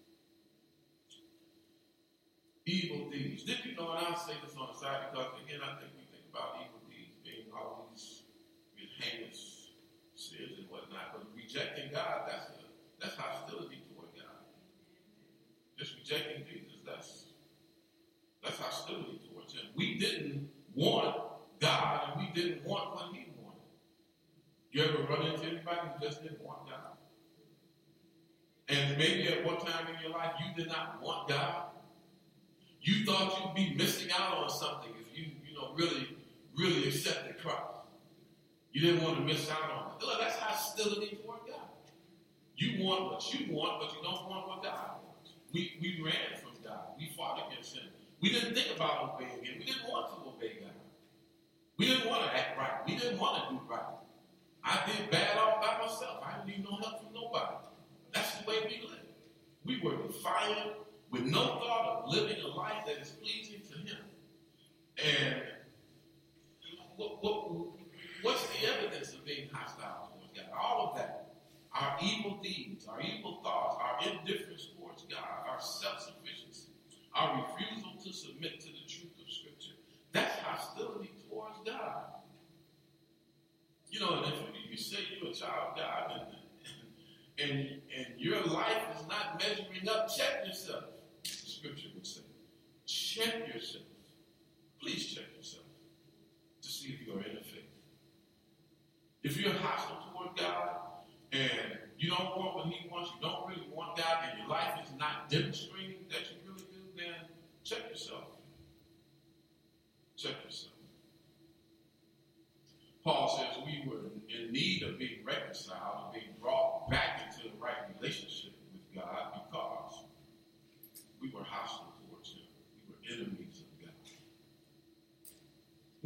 Evil deeds. Did you know, and I'll say this on the side because, again, I think we think about evil deeds being all these heinous sins and whatnot, but rejecting God, that's a, that's hostility toward God. Just rejecting Jesus, that's that's hostility towards him. We didn't want God, and we didn't want what he wanted. You ever run into anybody who just didn't want God? And maybe at one time in your life you did not want God. You thought you'd be missing out on something if you, you know, really, really accepted Christ. You didn't want to miss out on it. Look, that's hostility toward God. You want what you want, but you don't want what God wants. We, we ran from God. We fought against him. We didn't think about obeying him. We didn't want to obey God. We didn't want to act right. We didn't want to do right. I did bad all by myself. I didn't need no help from nobody. That's the way we lived. We were defiant with no thought of living a life that is pleasing to him. And what, what, what's the evidence of being hostile towards God? All of that. Our evil deeds, our evil thoughts, our indifference towards God, our self-sufficiency, our refusal to submit to the truth of Scripture. That's hostility towards God. You know, and if you say you're a child of God and, and, and your life is not measuring up, check yourself. Scripture would say, check yourself. Please check yourself to see if you are in the faith. If you're hostile toward God and you don't want what he wants, you don't really want God, and your life is not demonstrating that you really do, then check yourself. Check yourself. Paul says we were in need of being reconciled and being brought back into the right relationship with God because we were hostile towards him. We were enemies of God.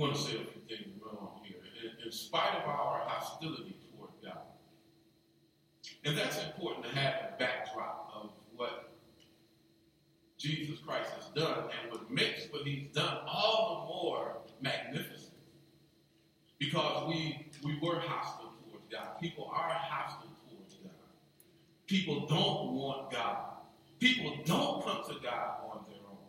want to say a few things wrong here. In, in spite of our hostility toward God, and that's important to have a backdrop of what Jesus Christ has done, and what makes what he's done all the more magnificent, because we we were hostile towards God. People are hostile towards God. People don't want God. People don't come to God on their own.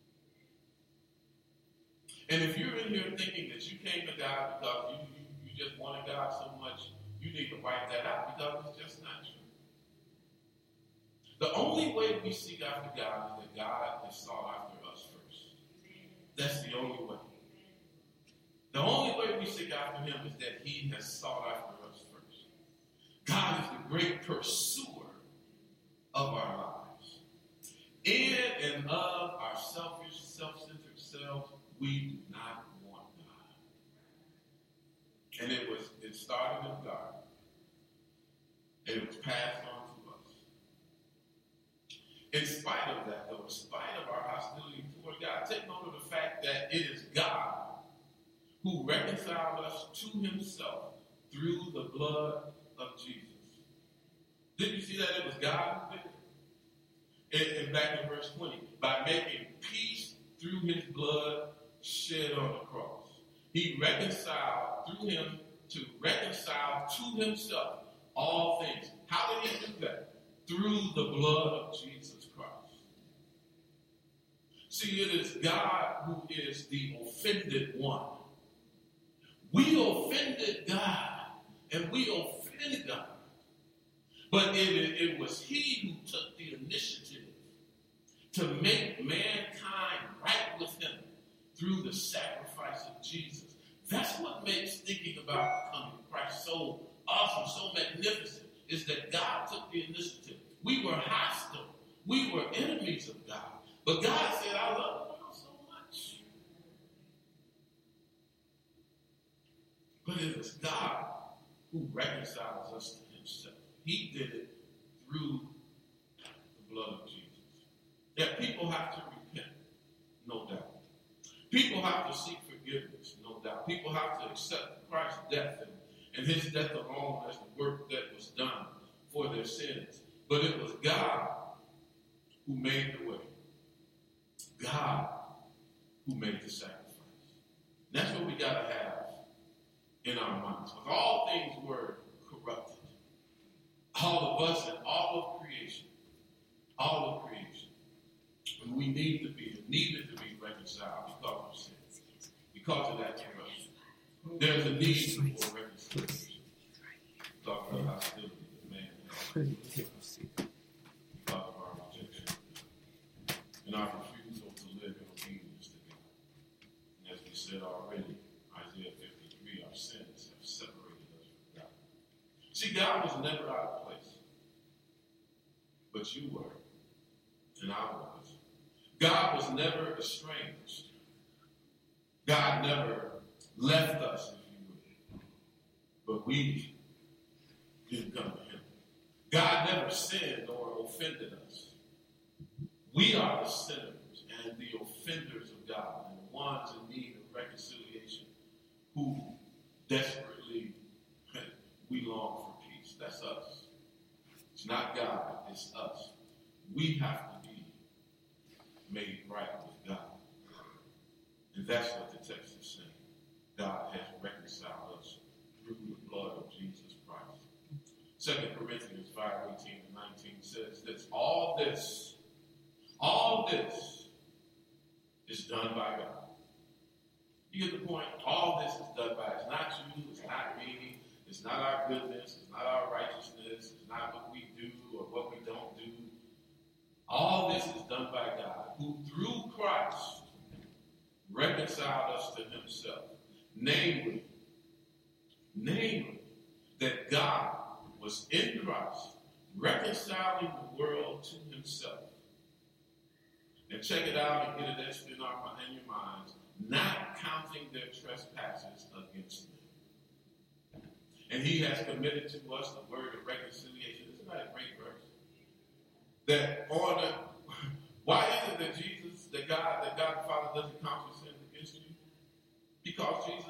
And if you're in here thinking that you came to God because you, you, you just wanted God so much, you need to wipe that out, because it's just not true. The only way we seek after God is that God has sought after us first. That's the only way. The only way we seek after him is that he has sought after us first. God is the great pursuer of our lives. In and of our selfish, self-centered selves, we do not want God. And it was it started in the garden. And it was passed on to us. In spite of that, though, in spite of our hostility toward God, take note of the fact that it is God who reconciled us to himself through the blood of Jesus. Didn't you see that it was God who did it? And, and back in verse twenty, by making peace through his blood shed on the cross. He reconciled through him to reconcile to himself all things. How did he do that? Through the blood of Jesus Christ. See, it is God who is the offended one. We offended God, and we offended God. But it, it was he who took the initiative to make mankind right with him through the sacrifice of Jesus. That's what makes thinking about becoming Christ so awesome, so magnificent, is that God took the initiative. We were hostile. We were enemies of God. But God said, I love you all so much. But it is God who reconciles us to himself. He did it through the blood of Jesus. Yeah, people have to repent, no doubt. People have to seek forgiveness, no doubt. People have to accept Christ's death and, and his death alone as the work that was done for their sins. But it was God who made the way. God who made the sacrifice. And that's what we got to have in our minds. Because all things were corrupted. All of us and all of creation. All of creation. And we need to be, needed to be reconciled because of sin. Because of that corruption. There's a need for reconciliation. Talk about hostility that man has. Because of our rejection. And our refusal to live in obedience to God. And as we said already, Isaiah fifty-three, our sins have separated us from God. See, God was never out of place. But you were. And I was. God was never estranged. God never left us, if you would. But we didn't come to him. God never sinned or offended us. We are the sinners and the offenders of God, and the ones in need of reconciliation who desperately, we long for peace. That's us. It's not God, it's us. We have to be made right with God. And that's what the text is saying. God has reconciled us through the blood of Jesus Christ. Second Corinthians five, eighteen and nineteen says this, all this, all this is done by God. You get the point? All this is done by, it's not you, it's not me, it's not our goodness, it's not our righteousness, it's not what we do or what we don't do. All this is done by God, who through Christ reconciled us to himself. Namely, namely, that God was in Christ, reconciling the world to himself. And check it out and get it etched in, our, in your minds, not counting their trespasses against them. And he has committed to us the word of reconciliation. Isn't that a great verse? That on a, why is it that Jesus, that God, that God the Father doesn't count your sins against you? Because Jesus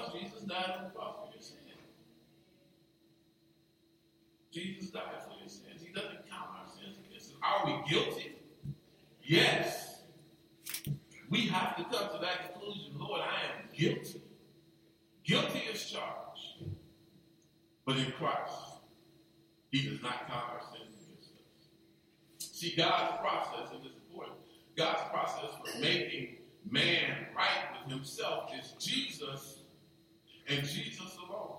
Because Jesus died on the cross for your sins. Jesus died for your sins. He doesn't count our sins against us. Are we guilty? Yes. We have to come to that conclusion. Lord, I am guilty. Guilty as charged. But in Christ, he does not count our sins against us. See, God's process, and it's important, God's process for making man right with himself is Jesus and Jesus alone.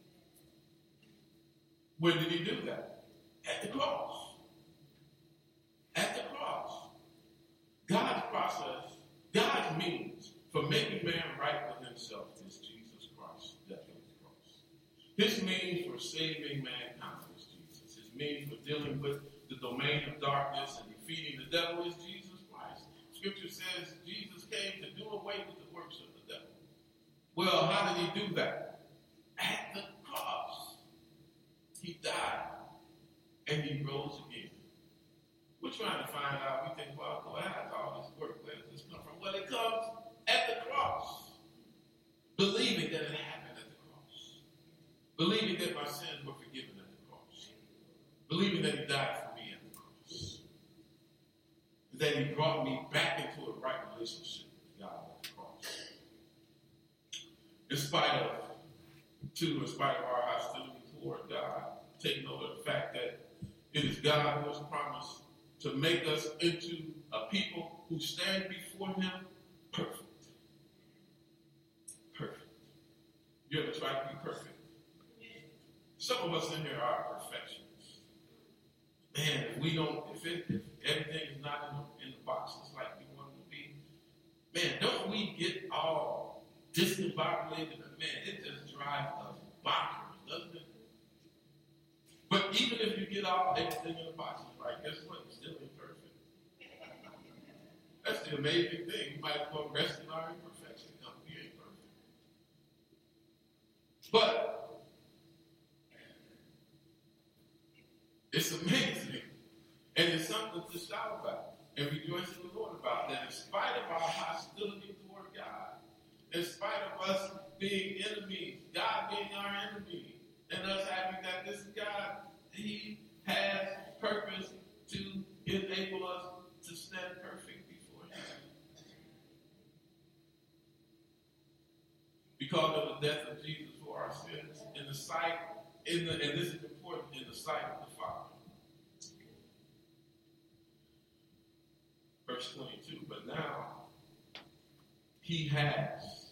When did he do that? At the cross. At the cross. God's process, God's means for making man right with himself is Jesus Christ, death on the cross. His means for saving mankind is Jesus. His means for dealing with the domain of darkness and defeating the devil is Jesus Christ. Scripture says Jesus came to do away with the works of the devil. Well, how did he do that? At the cross. He died and he rose again. We're trying to find out. We think, well, boy, how does all this work? Where does this come from? Well, it comes at the cross. Believing that it happened at the cross. Believing that my sins were forgiven at the cross. Believing that he died for me at the cross. That he brought me back into a right relationship with God at the cross. In spite of, too, in spite of our hostility toward God, take note of the fact that it is God who has promised to make us into a people who stand before him perfect. Perfect. You ever try to be perfect? Some of us in here are perfectionists. Man, if we don't, if, it, if everything is not in the, in the boxes like we want it to be, man, don't we get all discombobulated? Man, it just drives us bonkers, doesn't it? But even if you get all everything in the boxes right, guess what? You're still imperfect. That's the amazing thing. You might as well rest in our imperfection. Come, we ain't perfect. But it's amazing. And it's something to shout about and rejoice in the Lord about. That in spite of our hostility toward God, in spite of us being enemies, God being our enemy, and us having that this God, he has purpose to enable us to stand perfect before him. Because of the death of Jesus for our sins, in the sight, in the, and this is important, in the sight of the Father. Verse twenty-two, but now he has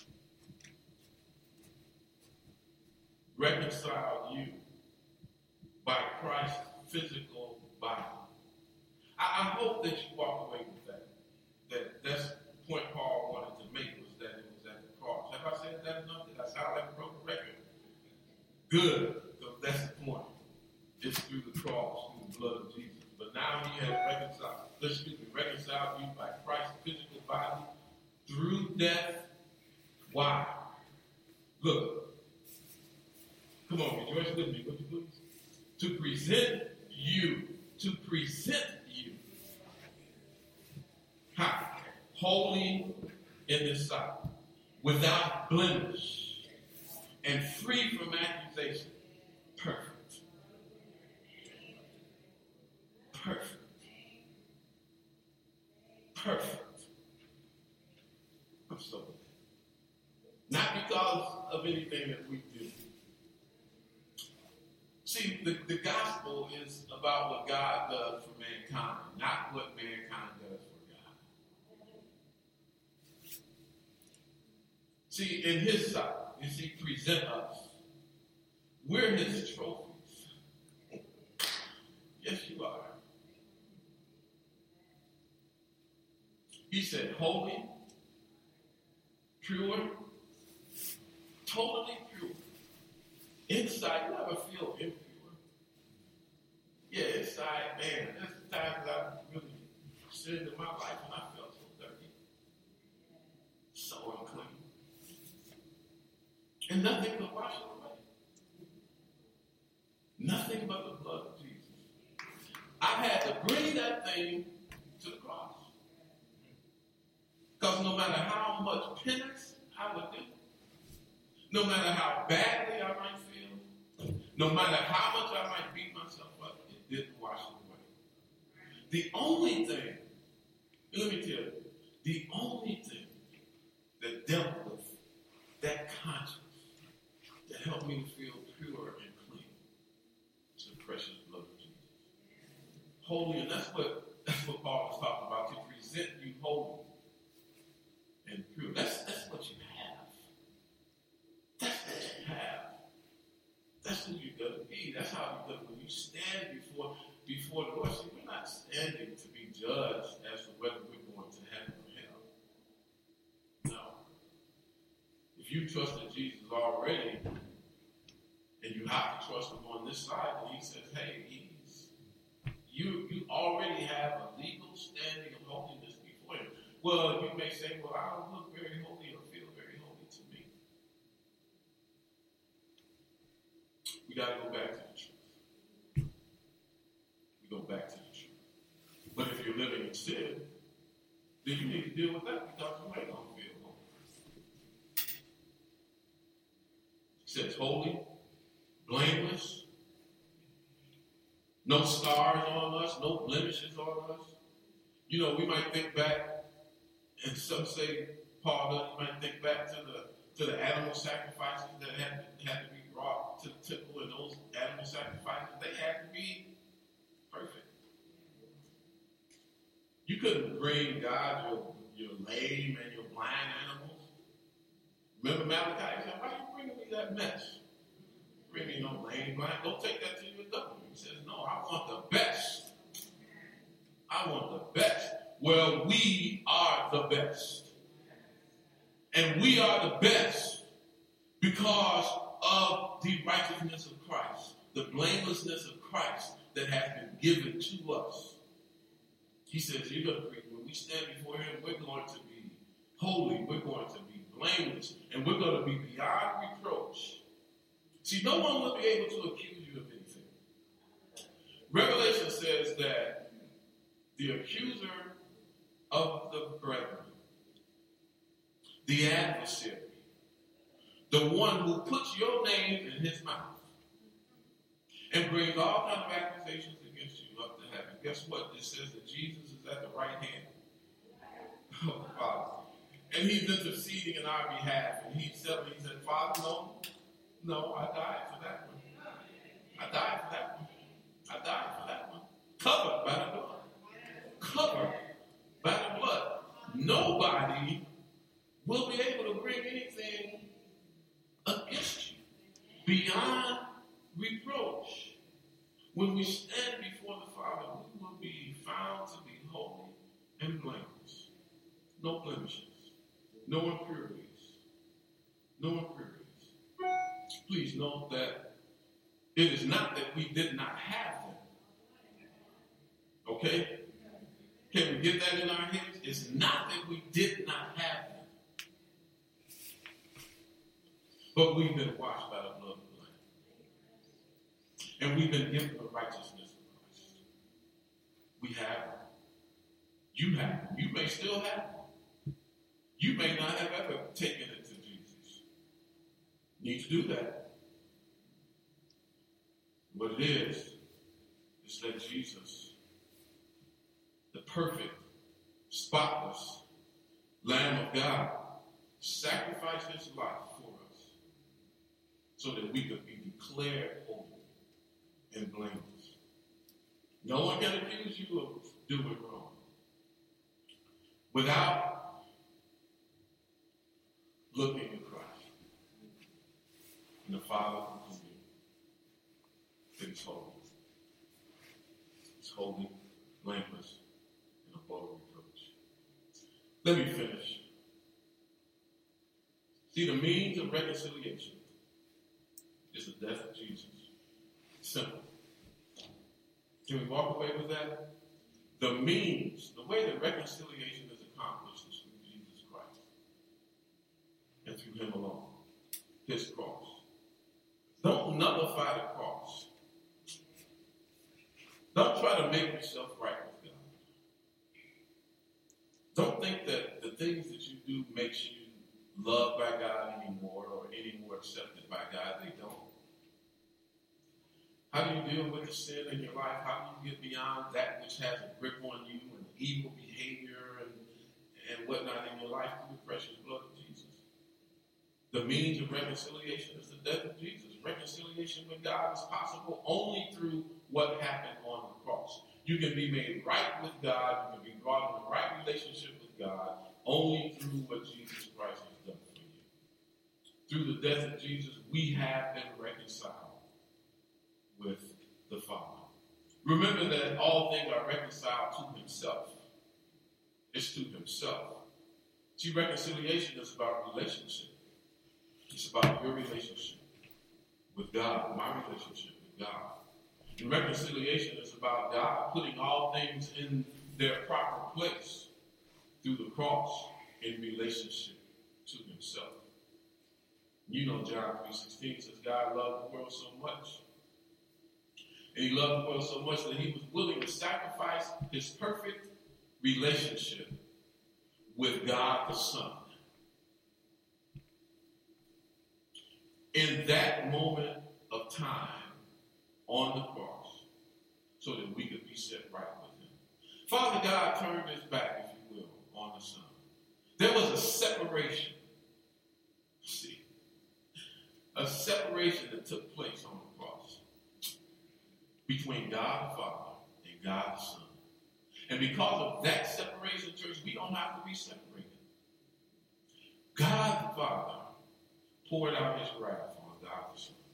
reconciled you by Christ's physical body. I, I hope that you walk away with that. That that's the point Paul wanted to make, was that it was at the cross. Have I said that enough? Did I sound like a broken record? Good, because that's the point. It's through the cross, through the blood of Jesus. But now he has reconciled, excuse me, reconciled you by Christ's physical body through death. Why? Look. Come on, rejoice with me, would you please? To present you, to present you, how? Holy in his sight, without blemish, and free from accusation. Perfect. Perfect. Perfect. I'm so glad. Not because of anything that we do. See, the, the gospel is about what God does for mankind, not what mankind does for God. See, in his sight, you see, present us. We're his trophies. Yes, you are. He said, holy, pure, totally pure. Inside, you ever feel impure? Yeah, inside, man, there's times I've really sinned in my life and I felt so dirty, so unclean. And nothing could wash it away. Nothing but the blood of Jesus. I had to bring that thing to the cross. Because no matter how much penance I would do, No matter how badly I might feel, no matter how much I might beat myself up, it didn't wash it away. The only thing, let me tell you, the only thing that dealt with that conscience, that helped me to feel pure and clean, is the precious blood of Jesus. Holy, and that's what that's what Paul was talking about, to present you holy and pure. That's that's what you have. That's what you have. That's who you're going to be. That's how you're going to, when you stand before before the Lord. See, we're not standing to be judged as to whether we're going to heaven or hell. No. If you trusted Jesus already, and you have to trust him on this side, and he says, hey, he's you you already have a legal standing of holiness before him. Well, you may say, well, I don't look very holy or feel very holy to me. We got to go back to the truth. We go back to the truth. But if you're living in sin, then you need to deal with that because you ain't going to feel holy. It says holy, blameless, no scars on us, no blemishes on us. You know, we might think back, and some say, Paul does, you might think back to the to the animal sacrifices that had to, had to be brought to the temple, and those animal sacrifices, they had to be perfect. You couldn't bring God your, your lame and your blind animals. Remember Malachi said, why are you bringing me that mess? Bring me no lame, blind. Don't take that to your governor. He says, no, I want the best. I want the best. Well, we are the best. And we are the best because of the righteousness of Christ, the blamelessness of Christ that has been given to us. He says, you're going to be, when we stand before him, we're going to be holy, we're going to be blameless, and we're going to be beyond reproach. See, no one will be able to accuse you of anything. Revelation says that the accuser of the brethren, the adversary, the one who puts your name in his mouth and brings all kinds of accusations against you up to heaven. Guess what? It says that Jesus is at the right hand of the Father. And he's interceding in our behalf. And he said, he said, Father, no, no, I died for that one. I died for that one. I died for that one. Covered by the blood. Covered by the blood. Nobody will be able to bring anything against you beyond reproach. When we stand before the Father, we will be found to be holy and blameless. No blemishes. No impurities. No impurities. Please note that it is not that we did not have them. Okay? Can we get that in our heads? It's not that we did not have them. But we've been washed by the blood of the Lamb. And we've been given the righteousness of Christ. We have them. You have them. You may still have them. You may not have ever taken it to Jesus. You need to do that. What it is, is that Jesus, the perfect, spotless Lamb of God, sacrificed his life for us so that we could be declared holy and blameless. No one can accuse you of doing wrong without looking at Christ and the Father who can do. It's holy. It's holy, blameless, and above reproach. Let me finish. See, the means of reconciliation is the death of Jesus. Simple. Can we walk away with that? The means, the way that reconciliation is accomplished is through Jesus Christ and through him alone. His cross. Don't nullify the cross. Don't try to make yourself right with God. Don't think that the things that you do makes you loved by God anymore or any more accepted by God. They don't. How do you deal with the sin in your life? How do you get beyond that which has a grip on you and evil behavior and, and whatnot in your life through the precious blood of Jesus? The means of reconciliation is the death of Jesus. Reconciliation with God is possible only through what happened on the cross. You can be made right with God. You can be brought in the right relationship with God only through what Jesus Christ has done for you. Through the death of Jesus, we have been reconciled with the Father. Remember that all things are reconciled to himself. It's to himself. See, reconciliation is about relationship. It's about your relationship with God, my relationship with God. And reconciliation is about God putting all things in their proper place through the cross in relationship to himself. You know John three sixteen says God loved the world so much. And he loved the world so much that he was willing to sacrifice his perfect relationship with God the Son. In that moment of time on the cross, so that we could be set right with him. Father God turned his back, if you will, on the Son. There was a separation. See, a separation that took place on the cross between God the Father and God the Son. And because of that separation, church, we don't have to be separated. God the Father poured out his wrath on God the Son.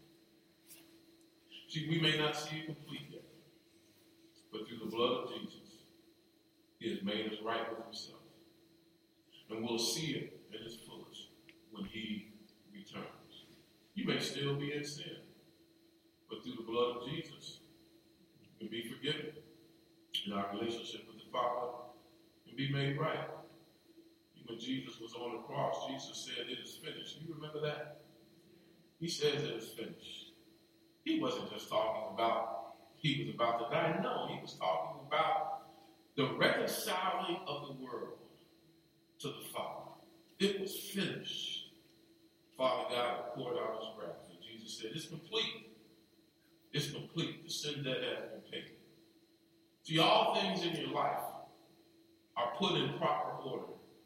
See, we may not see it complete yet, but through the blood of Jesus, he has made us right with himself. And we'll see it in its fullest when he returns. You may still be in sin, but through the blood of Jesus, you can be forgiven. And our relationship with the Father can be made right. When Jesus was on the cross, Jesus said, "It is finished." You remember that? He says it is finished. He wasn't just talking about he was about to die. No, he was talking about the reconciling of the world to the Father. It was finished. Father God poured out his wrath. And Jesus said, "It's complete. It's complete. The sin debt has been paid." See, all things in your life are put in proper order,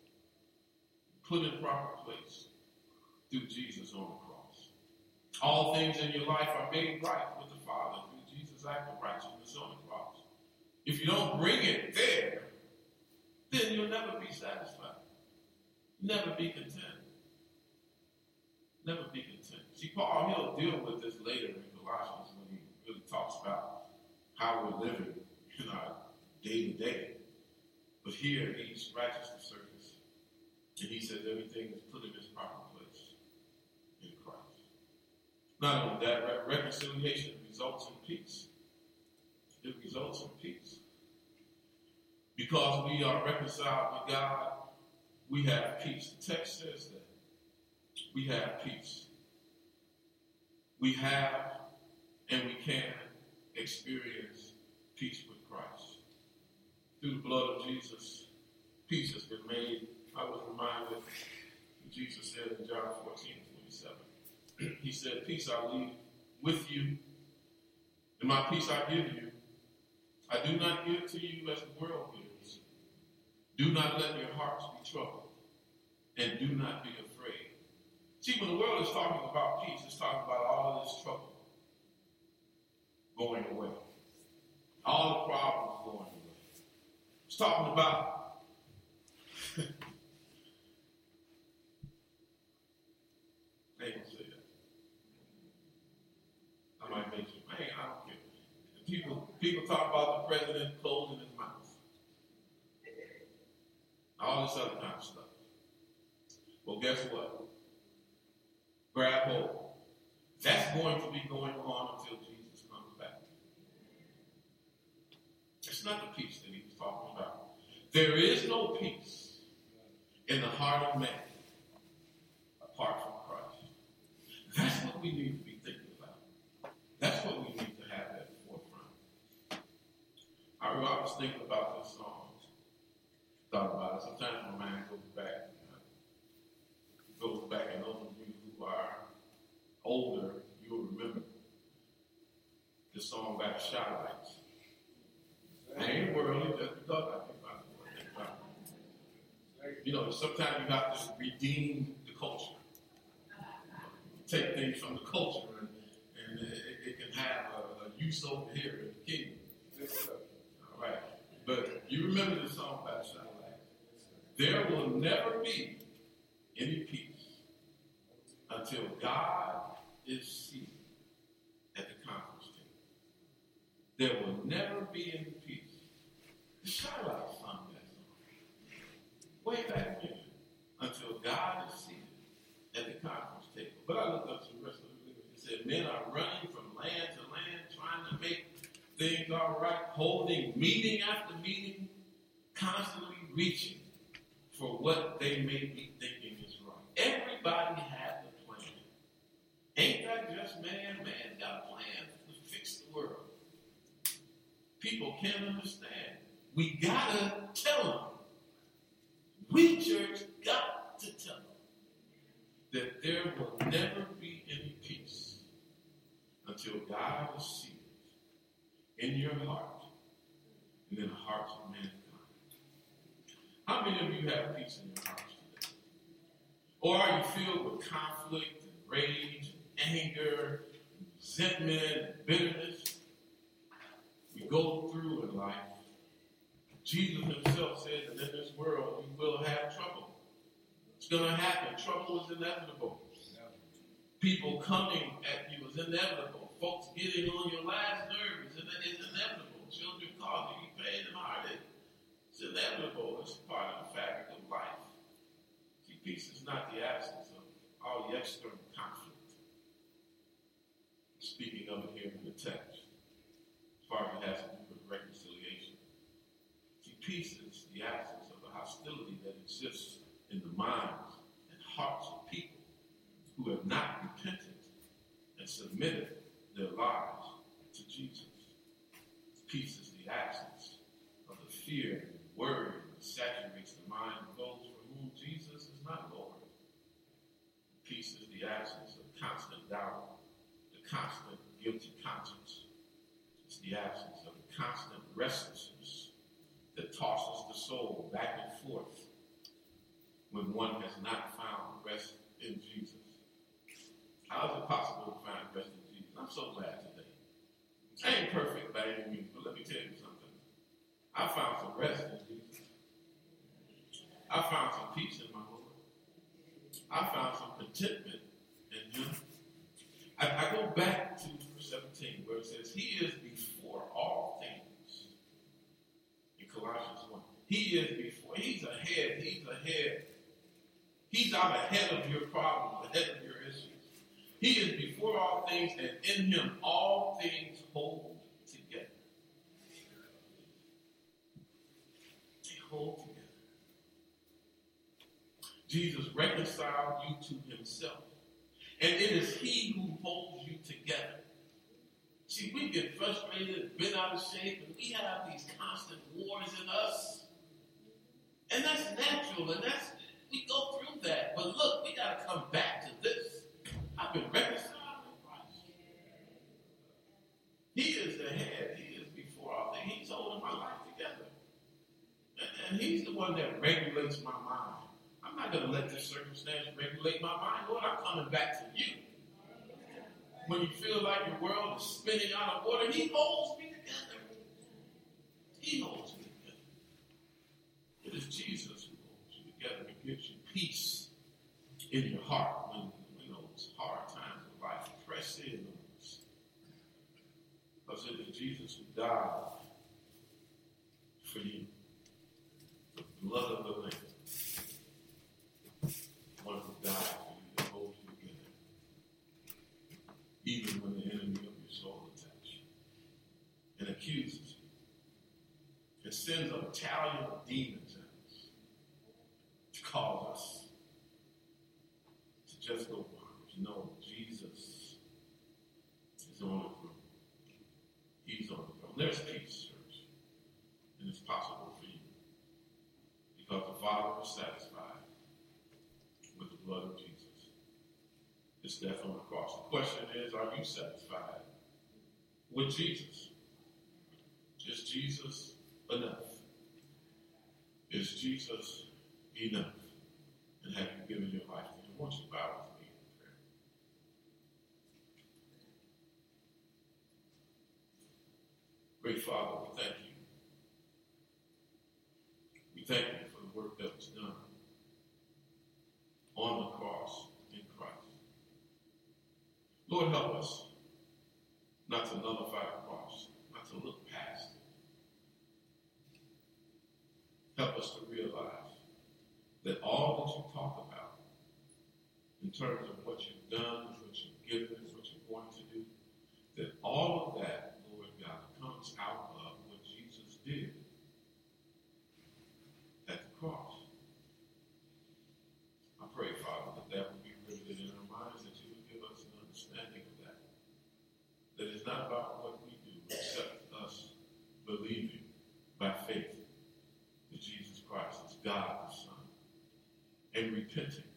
put in proper place through Jesus on the cross. All things in your life are made right with the Father through Jesus' act of righteousness on the cross. If you don't bring it there, then you'll never be satisfied. Never be content. Never be content. See, Paul, he'll deal with this later in Colossians when he really talks about how we're living in our day-to-day. But here, he scratches the surface. And he says everything is put in its proper place in Christ. Not only that, re- reconciliation results in peace. It results in peace. Because we are reconciled with God, we have peace. The text says that. We have peace. We have and we can experience peace with Christ. Through the blood of Jesus, peace has been made. I was reminded what Jesus said in John fourteen twenty-seven. He said, "Peace I leave with you, and my peace I give you. I do not give to you as the world gives. Do not let your hearts be troubled, and do not be afraid." See, when the world is talking about peace, it's talking about all of this trouble going away. All the problems going away. It's talking about I ain't gonna say that. I might make you. I, ain't, I don't care. People, people talk about the president closing his mouth. All this other kind of stuff. Well, guess what? Grab hold. That's going to be going on until Jesus comes back. It's not the peace that he was talking about. There is no peace in the heart of man apart from Christ. That's what we need to be thinking about. That's what we need to have at the forefront. I, I was thinking about this song. Thought about it. Sometimes my mind goes back. It goes back, and those of you who are older, you'll remember the song by the Shy-Lights. I ain't worldly just because I think about it. I think about it. You know, sometimes you have to redeem the culture. Take things from the culture and, and it, it can have a, a use over here in the kingdom. All right. But you remember the song by the Shy-Lights. There will never be any peace until God is seated at the conference table. There will never be any peace. The Shy-Lights sung that song way back when, until God is seated at the conference table. But I looked up to the rest of the lyrics. It said, men are running from land to land, trying to make things all right, holding meeting after meeting, constantly reaching for what they may be thinking is right. Everybody has a plan. Ain't that just man? Man's got a plan to fix the world. People can't understand. We gotta tell them. We, church, got to tell them that there will never be any peace until God is seated in your heart and in the hearts of mankind. How many of you have peace in your hearts today? Or are you filled with conflict and rage and anger, and resentment and bitterness? We go through in life. Jesus himself said that in this world you will have trouble. It's going to happen. Trouble is inevitable. People coming at you is inevitable. Folks getting on your last nerve is inevitable. Children causing you pain and heartache. It's inevitable. It's part of the fabric of life. See, peace is not the absence of all the external conflict. Speaking of it here in the text, as far as it has to do with reconciliation. See, peace is the absence of the hostility that exists in the minds and hearts of people who have not repented and submitted their lives to Jesus. Peace is the absence of the fear and worry that saturates the mind of those for whom Jesus is not Lord. Peace is the absence of constant doubt, the constant guilty conscience. It's the absence of the constant restlessness that tosses the soul back and forth when one has not found rest in Jesus. How is it possible to find rest in Jesus? I'm so glad today. I ain't perfect by any means, but let me tell you something. I found some rest in Jesus. I found some peace in my Lord. I found some contentment in him. I, I go back to verse seventeen where it says, he is before all things. In Colossians one. He is before. He's ahead. He's ahead. He's out ahead of your problems, ahead of your issues. He is before all things, and in him all things hold together. They hold together. Jesus reconciled you to himself. And it is he who holds you together. See, we get frustrated, bent out of shape, and we have these constant wars in us. And that's natural, and that's, we go through that. But look, we got to come back to this. I've been reconciled with Christ. He is the head. He is before all things. He's holding my life together. And, and he's the one that regulates my mind. I'm not going to let this circumstance regulate my mind. Lord, I'm coming back to you. When you feel like your world is spinning out of order, he holds me together. He holds me together. It is Jesus who holds you together and gives you peace in your heart when, when those hard times of life press in on us. Because it is Jesus who died for you. The blood of the Lamb. One who died for you to hold you together. Even when the enemy of your soul attacks you and accuses you and sends a battalion of demons at us to cause us to just go bondage. No, Jesus is on the throne. He's on the throne. There's peace, church. And it's possible for you. Because the Father was satisfied with the blood of Jesus. His death on the cross. The question is, are you satisfied with Jesus? Is Jesus enough? Is Jesus enough? And have you given your life to him? Won't you bow with me in prayer? Great Father, we thank you. We thank you for the work that was done on the cross in Christ. Lord, help us not to nullify the cross, not to look past it. Help us to realize that all that you talk about in terms of what you've done, what you've given, what you're going to do, that all of that, Lord God, comes out of what Jesus did at the cross. I pray, Father, that that would be riveted in our minds, that you would give us an understanding of that. That it's not about what we do, except us believing by faith that Jesus Christ is God the Son, and repenting